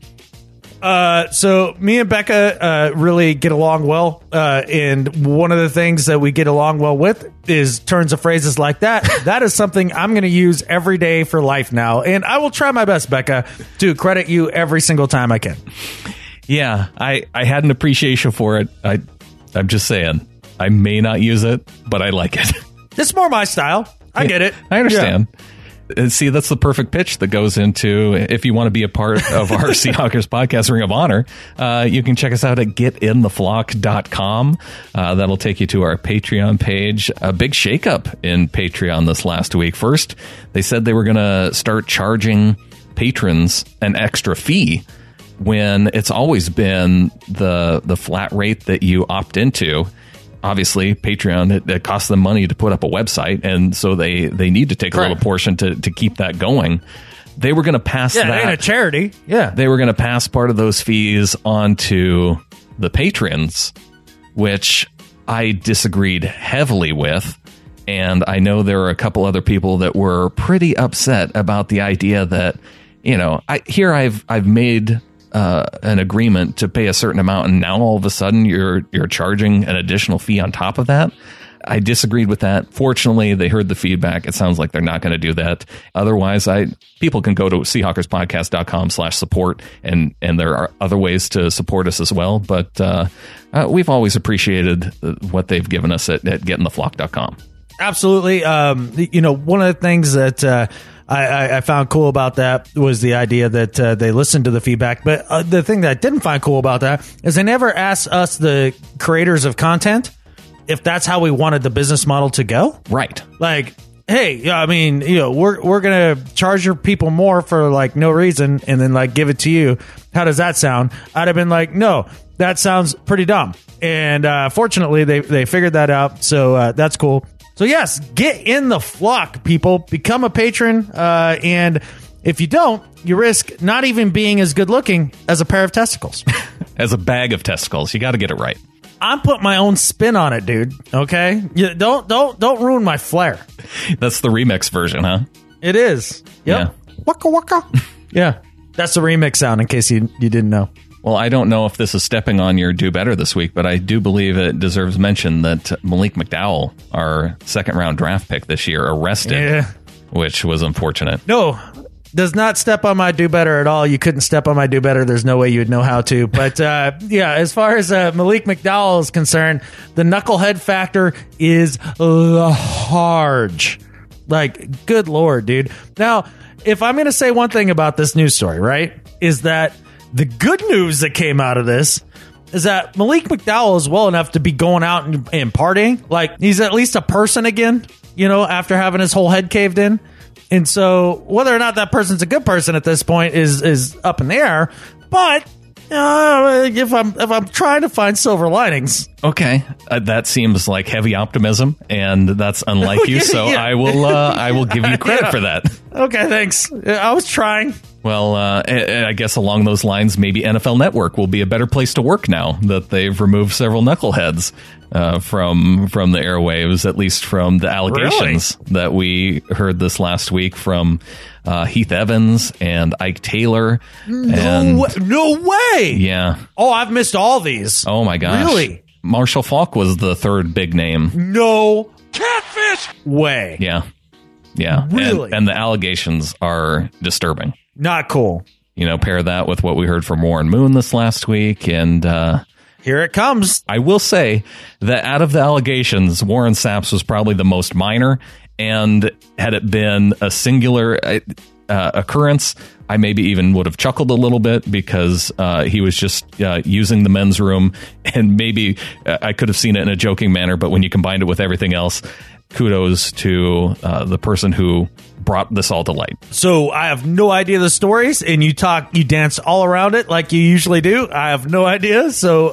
So me and Becca really get along well, and one of the things that we get along well with is turns of phrases like that. That is something I'm going to use every day for life now, and I will try my best, Becca, to credit you every single time I can. Yeah, I had an appreciation for it. I'm just saying, I may not use it, but I like it. It's more my style. I get it. I understand. Yeah. See, that's the perfect pitch that goes into, if you want to be a part of our Seahawkers podcast, Ring of Honor, you can check us out at getintheflock.com. That'll take you to our Patreon page. A big shakeup in Patreon this last week. First, they said they were going to start charging patrons an extra fee when it's always been the flat rate that you opt into. Obviously, Patreon, it costs them money to put up a website, and so they need to take a little portion to keep that going. They were going to pass that. Yeah, ain't a charity. Yeah. They were going to pass part of those fees on to the patrons, which I disagreed heavily with. And I know there are a couple other people that were pretty upset about the idea that, I've made an agreement to pay a certain amount, and now all of a sudden you're charging an additional fee on top of that. I disagreed with that. Fortunately, they heard the feedback. It sounds like they're not going to do that. Otherwise, people can go to seahawkerspodcast.com/support, and there are other ways to support us as well. But we've always appreciated what they've given us at gettingtheflock.com. Absolutely. One of the things that I found cool about that was the idea that they listened to the feedback. But the thing that I didn't find cool about that is they never asked us, the creators of content, if that's how we wanted the business model to go. Right. Like, hey, we're going to charge your people more for like no reason and then like give it to you. How does that sound? I'd have been like, no, that sounds pretty dumb. And fortunately, they figured that out. So that's cool. So yes, get in the flock, people. Become a patron. And if you don't, you risk not even being as good looking as a pair of testicles. As a bag of testicles. You got to get it right. I'm putting my own spin on it, dude. Okay? Don't ruin my flair. That's the remix version, huh? It is. Yep. Yeah. Waka waka. Yeah. That's the remix sound, in case you didn't know. Well, I don't know if this is stepping on your do better this week, but I do believe it deserves mention that Malik McDowell, our second-round draft pick this year, arrested, which was unfortunate. No, does not step on my do better at all. You couldn't step on my do better. There's no way you would know how to. But as far as Malik McDowell is concerned, the knucklehead factor is large. Like, good Lord, dude. Now, if I'm going to say one thing about this news story, right, is that the good news that came out of this is that Malik McDowell is well enough to be going out and partying. Like, he's at least a person again, after having his whole head caved in. And so whether or not that person's a good person at this point is up in the air. But if I'm trying to find silver linings, okay, that seems like heavy optimism, and that's unlike you. So yeah. I will give you credit for that. Okay, thanks. I was trying. Well, I guess along those lines, maybe NFL Network will be a better place to work now that they've removed several knuckleheads from the airwaves, at least from the allegations that we heard this last week from Heath Evans and Ike Taylor. No way! Yeah. Oh, I've missed all these. Oh, my gosh. Really? Marshall Faulk was the third big name. No catfish way. Yeah. Yeah. Really? And the allegations are disturbing. Not cool. Pair that with what we heard from Warren Moon this last week, and here it comes. I will say that out of the allegations, Warren Sapp's was probably the most minor, and had it been a singular occurrence, I maybe even would have chuckled a little bit because he was just using the men's room, and maybe I could have seen it in a joking manner, but when you combined it with everything else, kudos to the person who brought this all to light. So I have no idea the stories, and you dance all around it like you usually do. I have no idea. So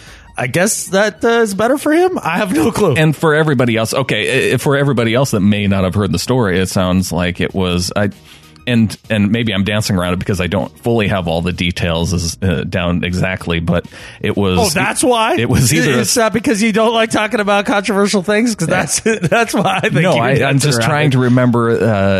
I guess that is better for him. I have no clue. And for everybody else, for everybody else that may not have heard the story, it sounds like it was... And maybe I'm dancing around it because I don't fully have all the details down exactly, but it was... Oh, that's why? It was either... It's not because you don't like talking about controversial things? Because that's why I think... No, I'm just trying to remember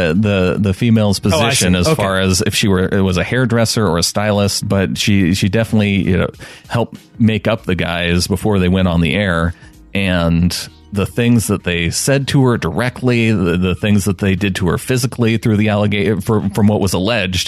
the female's position as far as if it was a hairdresser or a stylist, but she definitely helped make up the guys before they went on the air, and... the things that they said to her directly, the things that they did to her physically through the allegation from what was alleged.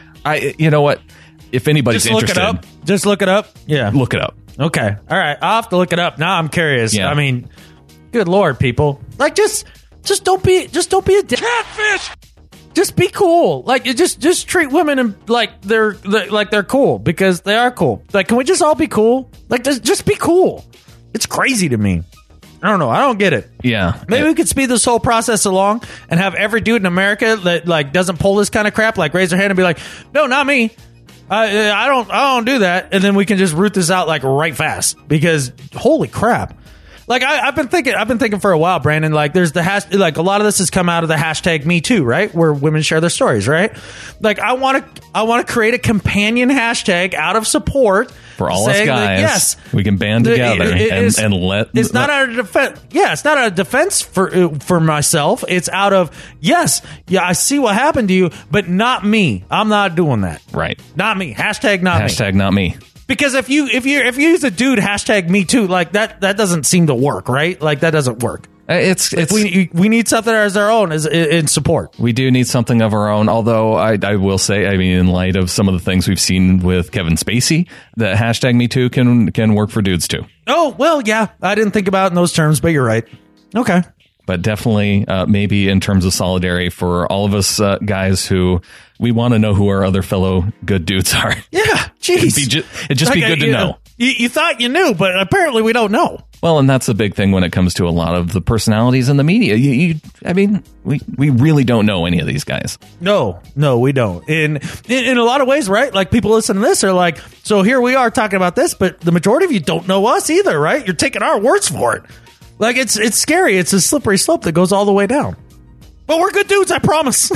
You know what? If anybody's interested, just look it up. Yeah, look it up. Okay, all right. I'll have to look it up. Now I'm curious. Yeah. I mean, good Lord, people, like just don't be a catfish. Just be cool. Like just treat women and like they're cool because they are cool. Like, can we just all be cool? Like, just be cool. It's crazy to me. I don't know. I don't get it. Yeah. Maybe we could speed this whole process along and have every dude in America that like doesn't pull this kind of crap like raise their hand and be like, no, not me. I don't do that, and then we can just root this out like right fast because holy crap. Like I've been thinking for a while, Brandon, like there's like a lot of this has come out of the hashtag Me Too, right? Where women share their stories, right? Like I want to create a companion hashtag out of support for all us guys. That, yes, we can band together and let. It's not out of defense. Yeah, it's not out of defense for myself. It's out of I see what happened to you, but not me. I'm not doing that. Right. Not me. Hashtag not me. Hashtag not me. Because if you use a dude hashtag Me Too, like that doesn't seem to work, right? Like that doesn't work. We need something as our own as in support. We do need something of our own. Although I will say, I mean, in light of some of the things we've seen with Kevin Spacey, the hashtag Me Too can work for dudes too. Oh well, yeah, I didn't think about it in those terms, but you're right. Okay. But definitely, maybe in terms of solidarity for all of us guys who we want to know who our other fellow good dudes are. Yeah, jeez. It'd just be good to know. You thought you knew, but apparently we don't know. Well, and that's the big thing when it comes to a lot of the personalities in the media. I mean, we really don't know any of these guys. No, we don't. In a lot of ways, right? Like people listen to this are like, so here we are talking about this, but the majority of you don't know us either, right? You're taking our words for it. Like it's scary. It's a slippery slope that goes all the way down. But we're good dudes, I promise.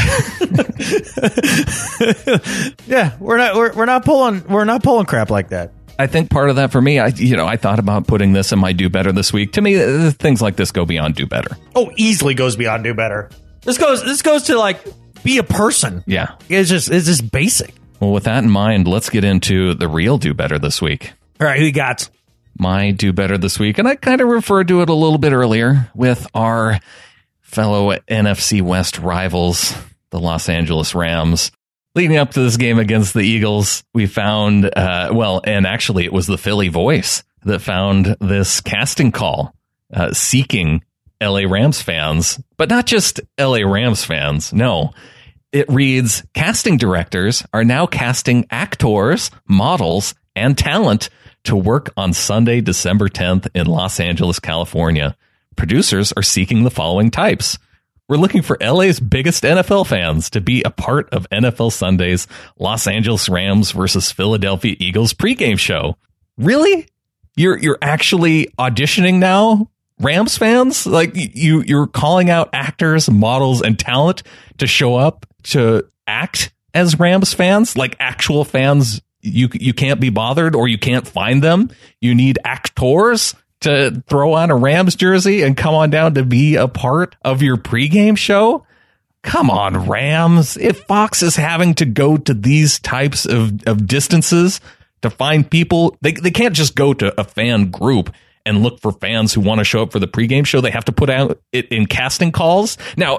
Yeah, we're not pulling crap like that. I think part of that for me, I thought about putting this in my Do Better this week. To me, things like this go beyond Do Better. Oh, easily goes beyond Do Better. This goes to like be a person. Yeah, it's just basic. Well, with that in mind, let's get into the real Do Better this week. All right, who you got? My Do Better this week, and I kind of referred to it a little bit earlier with our fellow NFC West rivals, the Los Angeles Rams. Leading up to this game against the Eagles, we found, and actually it was the Philly Voice that found this casting call seeking LA Rams fans, but not just LA Rams fans. No, it reads, casting directors are now casting actors, models, and talent to work on Sunday, December 10th in Los Angeles, California. Producers are seeking the following types. We're looking for LA's biggest NFL fans to be a part of NFL Sunday's Los Angeles Rams versus Philadelphia Eagles pregame show. Really? You're actually auditioning now, Rams fans? Like you're calling out actors, models, and talent to show up to act as Rams fans, like actual fans. You can't be bothered or you can't find them. You need actors to throw on a Rams jersey and come on down to be a part of your pregame show. Come on, Rams. If Fox is having to go to these types of distances to find people, they can't just go to a fan group and look for fans who want to show up for the pregame show. They have to put out it in casting calls. Now,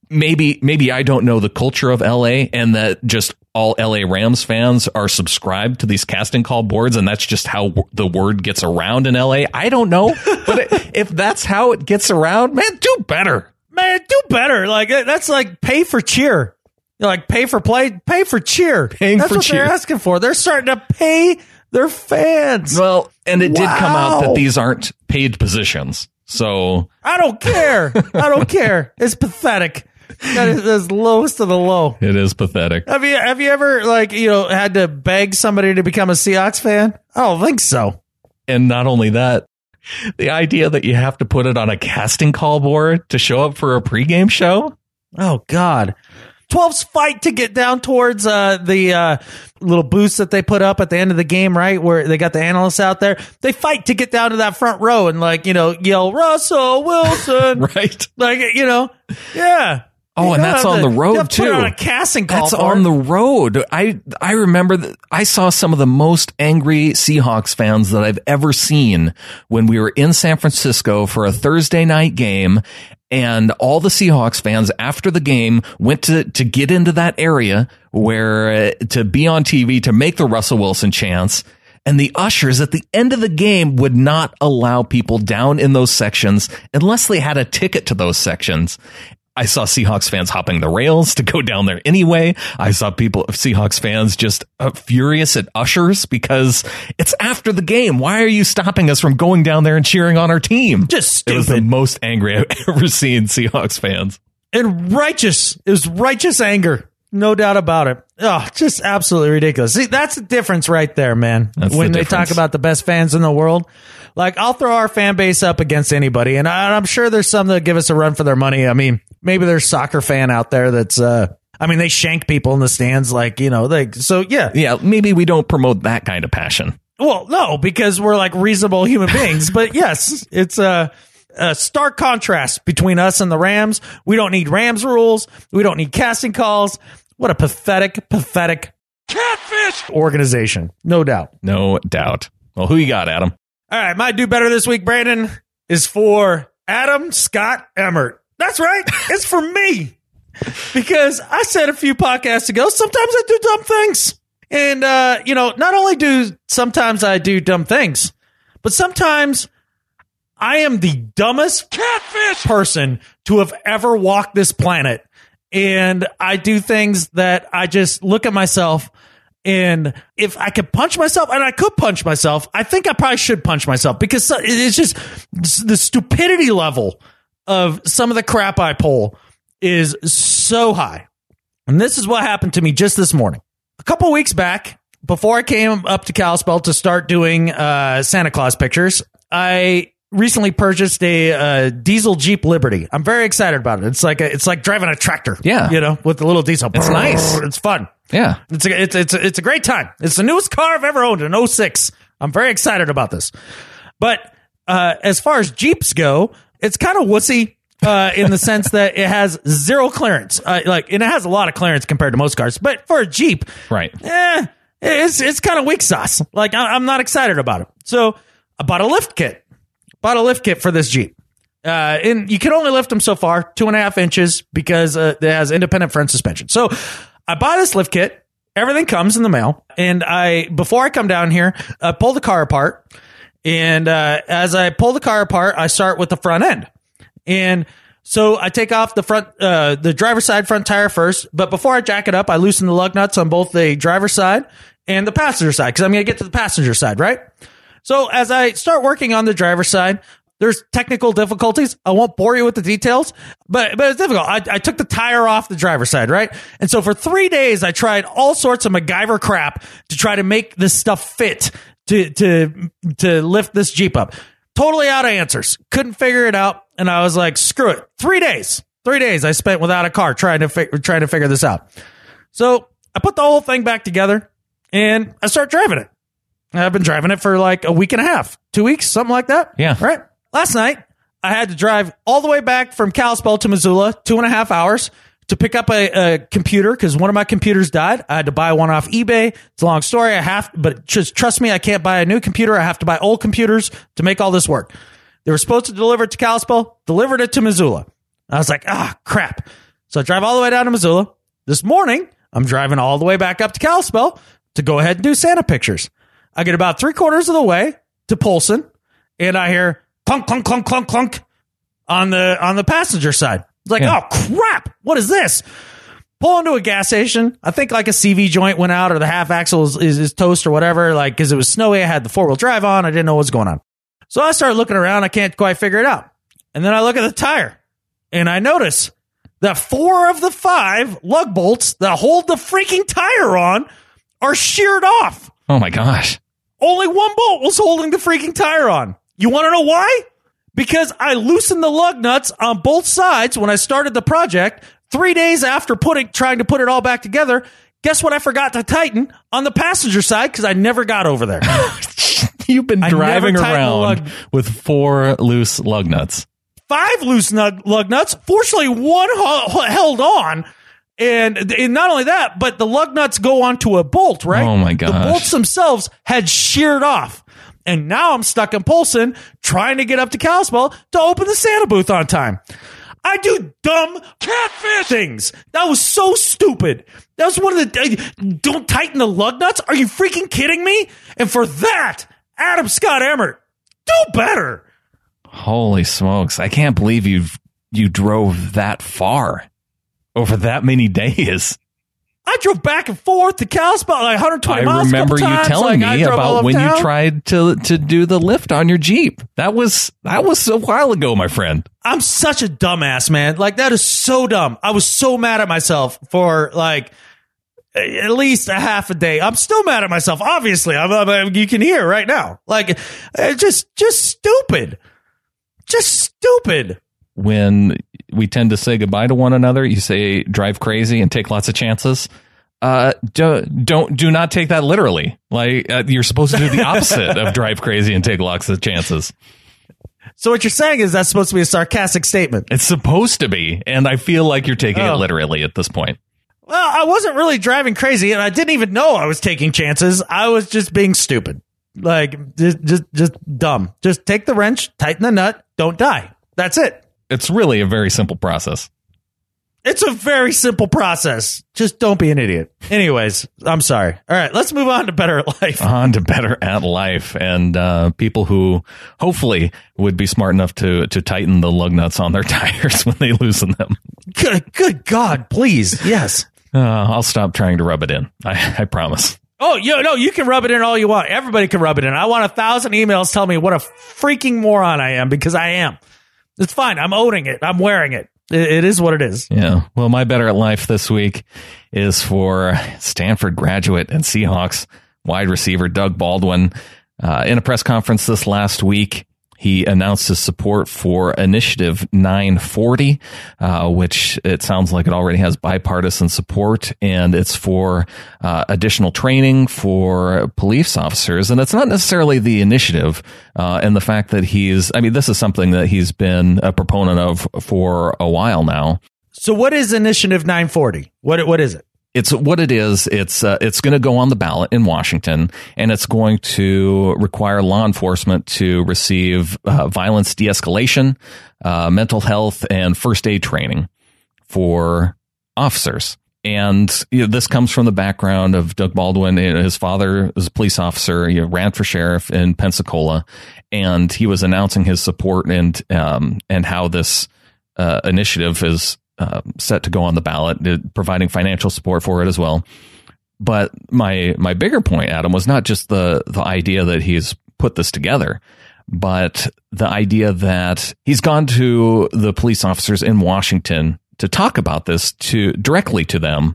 maybe I don't know the culture of LA and that just all LA Rams fans are subscribed to these casting call boards and that's just how the word gets around in LA. I don't know. But if that's how it gets around, man, do better. Man, do better. Like that's like pay for cheer. Like pay for play, pay for cheer. That's what they're asking for. They're starting to pay their fans. Well, and it did come out that these aren't paid positions. So I don't care. I don't care. It's pathetic. That is lowest of the low. It is pathetic. Have you ever had to beg somebody to become a Seahawks fan? I don't think so. And not only that, the idea that you have to put it on a casting call board to show up for a pregame show. Oh God. 12's fight to get down towards the little booths that they put up at the end of the game, right? Where they got the analysts out there. They fight to get down to that front row and yell Russell Wilson. Right. Yeah. Oh, and that's on the road too. Put on a casting call. That's on the road. I remember that I saw some of the most angry Seahawks fans that I've ever seen when we were in San Francisco for a Thursday night game, and all the Seahawks fans after the game went to get into that area where to be on TV to make the Russell Wilson chants. And the ushers at the end of the game would not allow people down in those sections unless they had a ticket to those sections. I saw Seahawks fans hopping the rails to go down there anyway. I saw Seahawks fans just furious at ushers because it's after the game. Why are you stopping us from going down there and cheering on our team? Just stupid. It was the most angry I've ever seen Seahawks fans. And righteous. It was righteous anger. No doubt about it. Oh, just absolutely ridiculous. See, that's the difference right there, man. That's when the they difference. talk about the best fans in the world, like I'll throw our fan base up against anybody, and I'm sure there's some that give us a run for their money. I mean, maybe there's a soccer fan out there that's, they shank people in the stands, Yeah, maybe we don't promote that kind of passion. Well, no, because we're like reasonable human beings. But yes, it's a stark contrast between us and the Rams. We don't need Rams rules. We don't need casting calls. What a pathetic Catfish! organization. No doubt. No doubt. Well, who you got, Adam? All right. My do better this week, Brandon, is for Adam Scott Emmert. That's right. It's for me. Because I said a few podcasts ago, sometimes I do dumb things. And, not only do sometimes I do dumb things, but sometimes I am the dumbest Catfish! person to have ever walked this planet. And I do things that I just look at myself, and if I could punch myself, and I could punch myself, I think I probably should punch myself, because it's just the stupidity level of some of the crap I pull is so high. And this is what happened to me just this morning. A couple weeks back, before I came up to Kalispell to start doing Santa Claus pictures, I recently purchased a diesel Jeep Liberty. I'm very excited about it. It's like driving a tractor. Yeah. With the little diesel. It's nice. It's fun. Yeah. It's a great time. It's the newest car I've ever owned, an 06. I'm very excited about this. But as far as Jeeps go, it's kind of wussy in the sense that it has zero clearance. And it has a lot of clearance compared to most cars. But for a Jeep, Right. it's kind of weak sauce. I'm not excited about it. So I bought a lift kit. For this Jeep. And you can only lift them so far, 2.5 inches, because it has independent front suspension. So I buy this lift kit. Everything comes in the mail. And before I come down here, I pull the car apart. And as I pull the car apart, I start with the front end. And so I take off the driver's side front tire first. But before I jack it up, I loosen the lug nuts on both the driver's side and the passenger side, because I'm going to get to the passenger side, right? So as I start working on the driver's side, there's technical difficulties. I won't bore you with the details, but it's difficult. I took the tire off the driver's side, right? And so for 3 days, I tried all sorts of MacGyver crap to try to make this stuff fit to lift this Jeep up. Totally out of answers. Couldn't figure it out. And I was like, screw it. 3 days. 3 days I spent without a car trying to figure this out. So I put the whole thing back together and I start driving it. I've been driving it for like a week and a half, 2 weeks, something like that. Yeah. Right. Last night, I had to drive all the way back from Kalispell to Missoula, 2.5 hours, to pick up a computer, because one of my computers died. I had to buy one off eBay. It's a long story. But just trust me, I can't buy a new computer. I have to buy old computers to make all this work. They were supposed to deliver it to Kalispell, delivered it to Missoula. I was like, crap. So I drive all the way down to Missoula. This morning, I'm driving all the way back up to Kalispell to go ahead and do Santa pictures. I get about 3/4 of the way to Polson, and I hear clunk, clunk, clunk, clunk, clunk on the passenger side. It's like, oh, crap. What is this? Pull into a gas station. I think like a CV joint went out, or the half axle is toast or whatever, because it was snowy. I had the 4-wheel drive on. I didn't know what was going on. So I started looking around. I can't quite figure it out. And then I look at the tire, and I notice that 4 of the 5 lug bolts that hold the freaking tire on are sheared off. Oh, my gosh. Only one bolt was holding the freaking tire on. You want to know why? Because I loosened the lug nuts on both sides when I started the project 3 days after trying to put it all back together. Guess what I forgot to tighten on the passenger side, because I never got over there. You've been driving around with 4 loose lug nuts. 5 loose lug nuts. Fortunately, one held on. And not only that, but the lug nuts go onto a bolt, right? Oh, my gosh. The bolts themselves had sheared off. And now I'm stuck in Polson trying to get up to Kalispell to open the Santa booth on time. I do dumb catfish things. That was so stupid. That was one of the... don't tighten the lug nuts? Are you freaking kidding me? And for that, Adam Scott Emmert, do better. Holy smokes. I can't believe you drove that far over that many days. I drove back and forth to Kalispell, like 120 miles. I remember you telling me about when you tried to do the lift on your Jeep. That was a while ago, my friend. I'm such a dumbass, man. Like, that is so dumb. I was so mad at myself for like at least a half a day. I'm still mad at myself. Obviously, you can hear right now. Like, just stupid. Just stupid. When we tend to say goodbye to one another, you say drive crazy and take lots of chances. Do not take that literally. Like, you're supposed to do the opposite of drive crazy and take lots of chances. So what you're saying is that's supposed to be a sarcastic statement. It's supposed to be, and I feel like you're taking it literally at this point. Well, I wasn't really driving crazy, and I didn't even know I was taking chances. I was just being stupid. Like, just dumb. Just take the wrench, tighten the nut, don't die. That's it. It's really a very simple process. It's a very simple process. Just don't be an idiot. Anyways, I'm sorry. All right, let's move on to Better at Life. On to Better at Life, and people who hopefully would be smart enough to tighten the lug nuts on their tires when they loosen them. Good God, please. Yes. I'll stop trying to rub it in. I promise. Oh, no, you can rub it in all you want. Everybody can rub it in. I want 1,000 emails telling me what a freaking moron I am, because I am. It's fine. I'm owning it. I'm wearing it. It is what it is. Yeah. Well, my Better at Life this week is for Stanford graduate and Seahawks wide receiver Doug Baldwin. In a press conference this last week, he announced his support for Initiative 940, which it sounds like it already has bipartisan support, and it's for additional training for police officers. And it's not necessarily the initiative and the fact that this is something that he's been a proponent of for a while now. So what is Initiative 940? What is it? It's what it is. It's going to go on the ballot in Washington, and it's going to require law enforcement to receive violence de-escalation, mental health, and first aid training for officers. And this comes from the background of Doug Baldwin. His father was a police officer. He ran for sheriff in Pensacola, and he was announcing his support and how this initiative is set to go on the ballot, providing financial support for it as well. But my bigger point, Adam, was not just the idea that he's put this together, but the idea that he's gone to the police officers in Washington to talk about this directly to them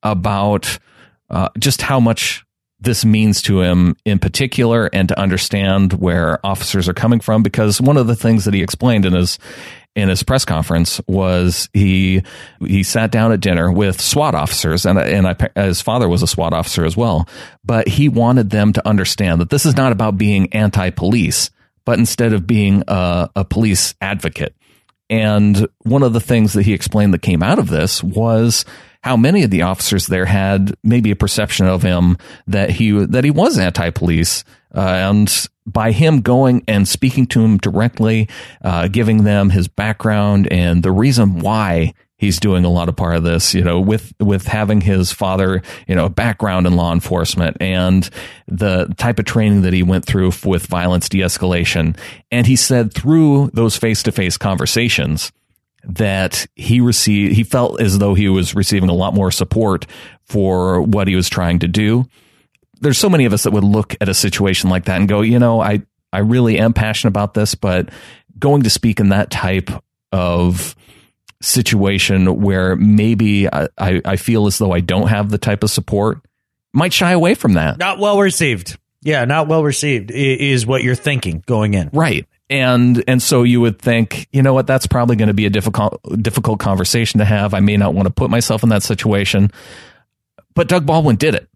about just how much this means to him in particular, and to understand where officers are coming from. Because one of the things that he explained in his press conference was he sat down at dinner with SWAT officers, and his father was a SWAT officer as well, but he wanted them to understand that this is not about being anti-police, but instead of being a police advocate. And one of the things that he explained that came out of this was how many of the officers there had maybe a perception of him that he was anti-police, and by him going and speaking to him directly, giving them his background and the reason why he's doing a lot of part of this, with having his father, a background in law enforcement and the type of training that he went through with violence de-escalation. And he said through those face-to-face conversations that he felt as though he was receiving a lot more support for what he was trying to do. There's so many of us that would look at a situation like that and go, I really am passionate about this, but going to speak in that type of situation where maybe I feel as though I don't have the type of support, might shy away from that. Not well received. Yeah, not well received is what you're thinking going in. Right. And so you would think, that's probably going to be a difficult conversation to have. I may not want to put myself in that situation. But Doug Baldwin did it.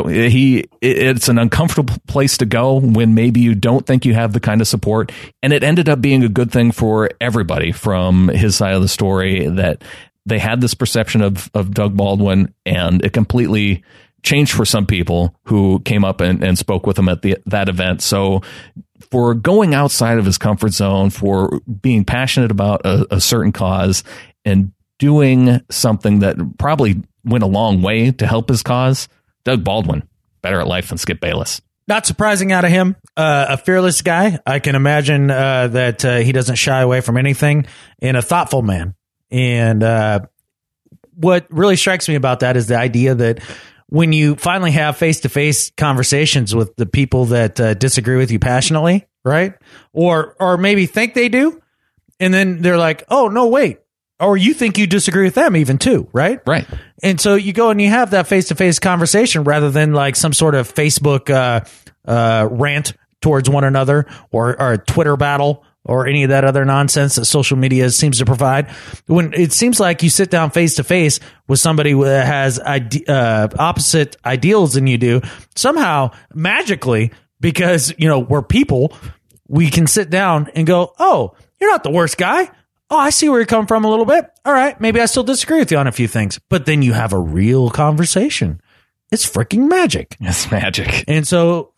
It's an uncomfortable place to go when maybe you don't think you have the kind of support. And it ended up being a good thing for everybody from his side of the story, that they had this perception of Doug Baldwin, and it completely changed for some people who came up and spoke with him at that event. So for going outside of his comfort zone, for being passionate about a certain cause and doing something that probably went a long way to help his cause, Doug Baldwin, better at life than Skip Bayless. Not surprising out of him. A fearless guy. I can imagine that he doesn't shy away from anything, and a thoughtful man. And what really strikes me about that is the idea that when you finally have face-to-face conversations with the people that disagree with you passionately, right? Or maybe think they do, and then they're like, oh, no, wait. Or you think you disagree with them even too, right? Right. And so you go and you have that face-to-face conversation rather than like some sort of Facebook rant towards one another or a Twitter battle or any of that other nonsense that social media seems to provide. When it seems like you sit down face-to-face with somebody that has opposite ideals than you do, somehow, magically, because, we're people, we can sit down and go, oh, you're not the worst guy. Oh, I see where you're coming from a little bit. All right, maybe I still disagree with you on a few things. But then you have a real conversation. It's freaking magic. It's magic. And so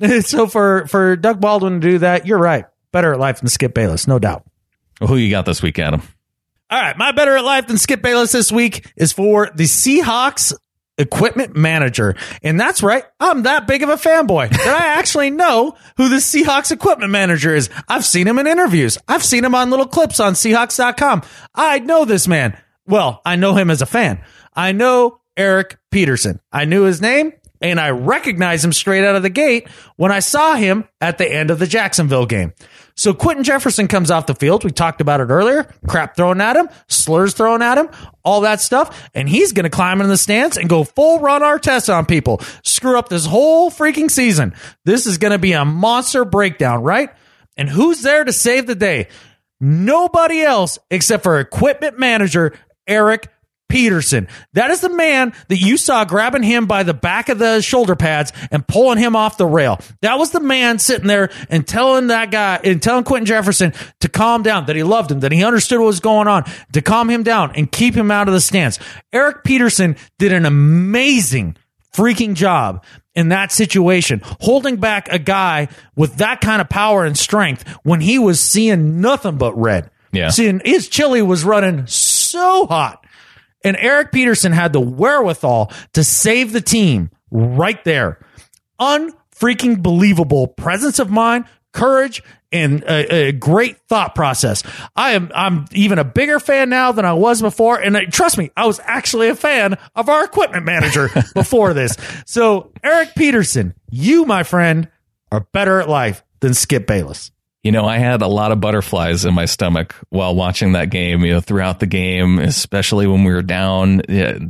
for Doug Baldwin to do that, you're right. Better at life than Skip Bayless, no doubt. Well, who you got this week, Adam? All right, my better at life than Skip Bayless this week is for the Seahawks equipment manager. And that's right, I'm that big of a fanboy that I actually know who the Seahawks equipment manager is. I've seen him in interviews. I've seen him on little clips on Seahawks.com. I know this man. Well, I know him as a fan. I know Eric Peterson. I knew his name, and I recognized him straight out of the gate when I saw him at the end of the Jacksonville game. So Quentin Jefferson comes off the field. We talked about it earlier. Crap thrown at him, slurs thrown at him, all that stuff. And he's going to climb in the stands and go full Ron Artest on people. Screw up this whole freaking season. This is going to be a monster breakdown, right? And who's there to save the day? Nobody else except for equipment manager Eric Peterson. That is the man that you saw grabbing him by the back of the shoulder pads and pulling him off the rail. That was the man sitting there and telling that guy and telling Quentin Jefferson to calm down, that he loved him, that he understood what was going on, to calm him down and keep him out of the stands. Eric Peterson did an amazing freaking job in that situation, holding back a guy with that kind of power and strength when he was seeing nothing but red. Yeah. Seeing his chili was running so hot. And Eric Peterson had the wherewithal to save the team right there. Unfreaking believable presence of mind, courage, and a great thought process. I'm even a bigger fan now than I was before. And trust me, I was actually a fan of our equipment manager before this. So Eric Peterson, you, my friend, are better at life than Skip Bayless. I had a lot of butterflies in my stomach while watching that game, throughout the game, especially when we were down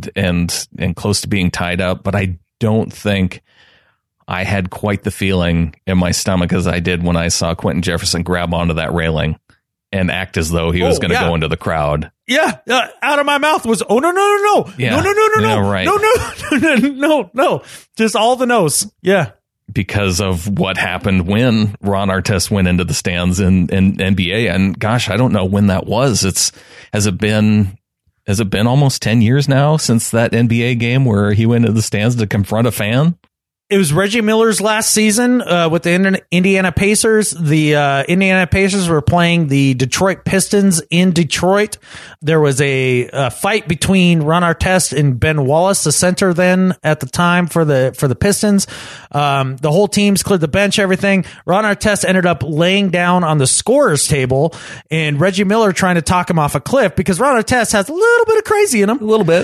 and close to being tied up. But I don't think I had quite the feeling in my stomach as I did when I saw Quentin Jefferson grab onto that railing and act as though he was going to go into the crowd. Yeah. Out of my mouth was, oh, no. Yeah. No. Right. No. Just all the no's. Yeah. Because of what happened when Ron Artest went into the stands in NBA. And gosh, I don't know when that was. Has it been almost 10 years now since that NBA game where he went into the stands to confront a fan? It was Reggie Miller's last season with the Indiana Pacers. The Indiana Pacers were playing the Detroit Pistons in Detroit. There was a fight between Ron Artest and Ben Wallace, the center then at the time for the Pistons. The whole team's cleared the bench, everything. Ron Artest ended up laying down on the scorer's table, and Reggie Miller trying to talk him off a cliff because Ron Artest has a little bit of crazy in him. A little bit.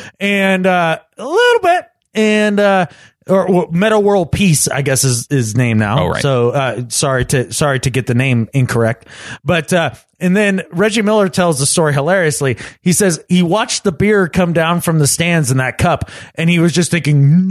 Or Meta World Peace, I guess is his name now. Oh, right. So sorry to get the name incorrect. But and then Reggie Miller tells the story hilariously. He says he watched the beer come down from the stands in that cup, and he was just thinking,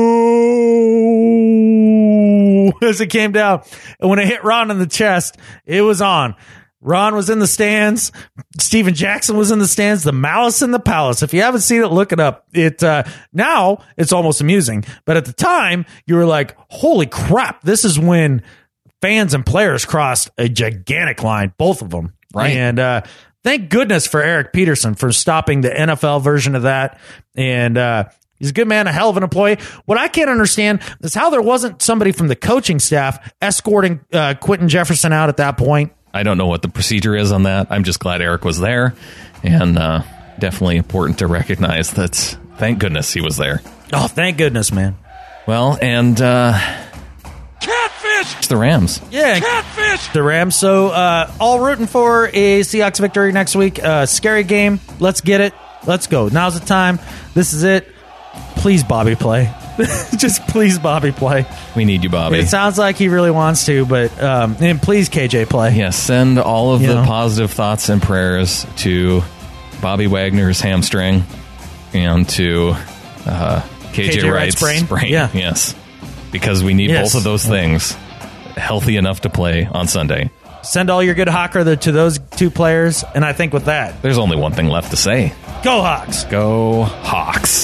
no, as it came down. And when it hit Ron in the chest, it was on. Ron was in the stands. Steven Jackson was in the stands. The Malice in the Palace. If you haven't seen it, look it up. Now it's almost amusing, but at the time you were like, holy crap. This is when fans and players crossed a gigantic line, both of them. Right. And, thank goodness for Eric Peterson for stopping the NFL version of that. And, he's a good man, a hell of an employee. What I can't understand is how there wasn't somebody from the coaching staff escorting, Quentin Jefferson out at that point. I don't know what the procedure is on that. I'm just glad Eric was there, and definitely important to recognize that. Thank goodness he was there. Oh, thank goodness, man. Well, and Catfish! the Rams. Yeah, Catfish! the Rams. So all rooting for a Seahawks victory next week. Scary game. Let's get it. Let's go. Now's the time. This is it. Please, Bobby, play. Just please, Bobby, play. We need you, Bobby. It sounds like he really wants to, but and please, KJ, play. Yes, send all of You the know. positive thoughts and prayers to Bobby Wagner's hamstring and to KJ Wright's sprain. Yeah. Yes, because we need Yes. both of those things healthy enough to play on Sunday. Send all your good Hawker to those two players, and I think with that, There's only one thing left to say. go Hawks! Go Hawks.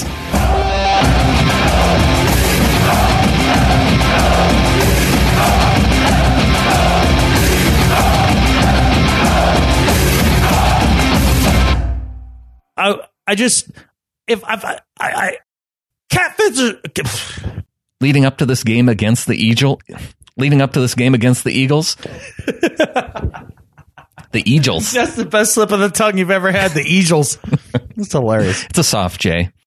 I just if I catfish are. Leading up to this game against the Eagles. The Eagles. That's the best slip of the tongue you've ever had. The Eagles. It's hilarious. It's a soft J.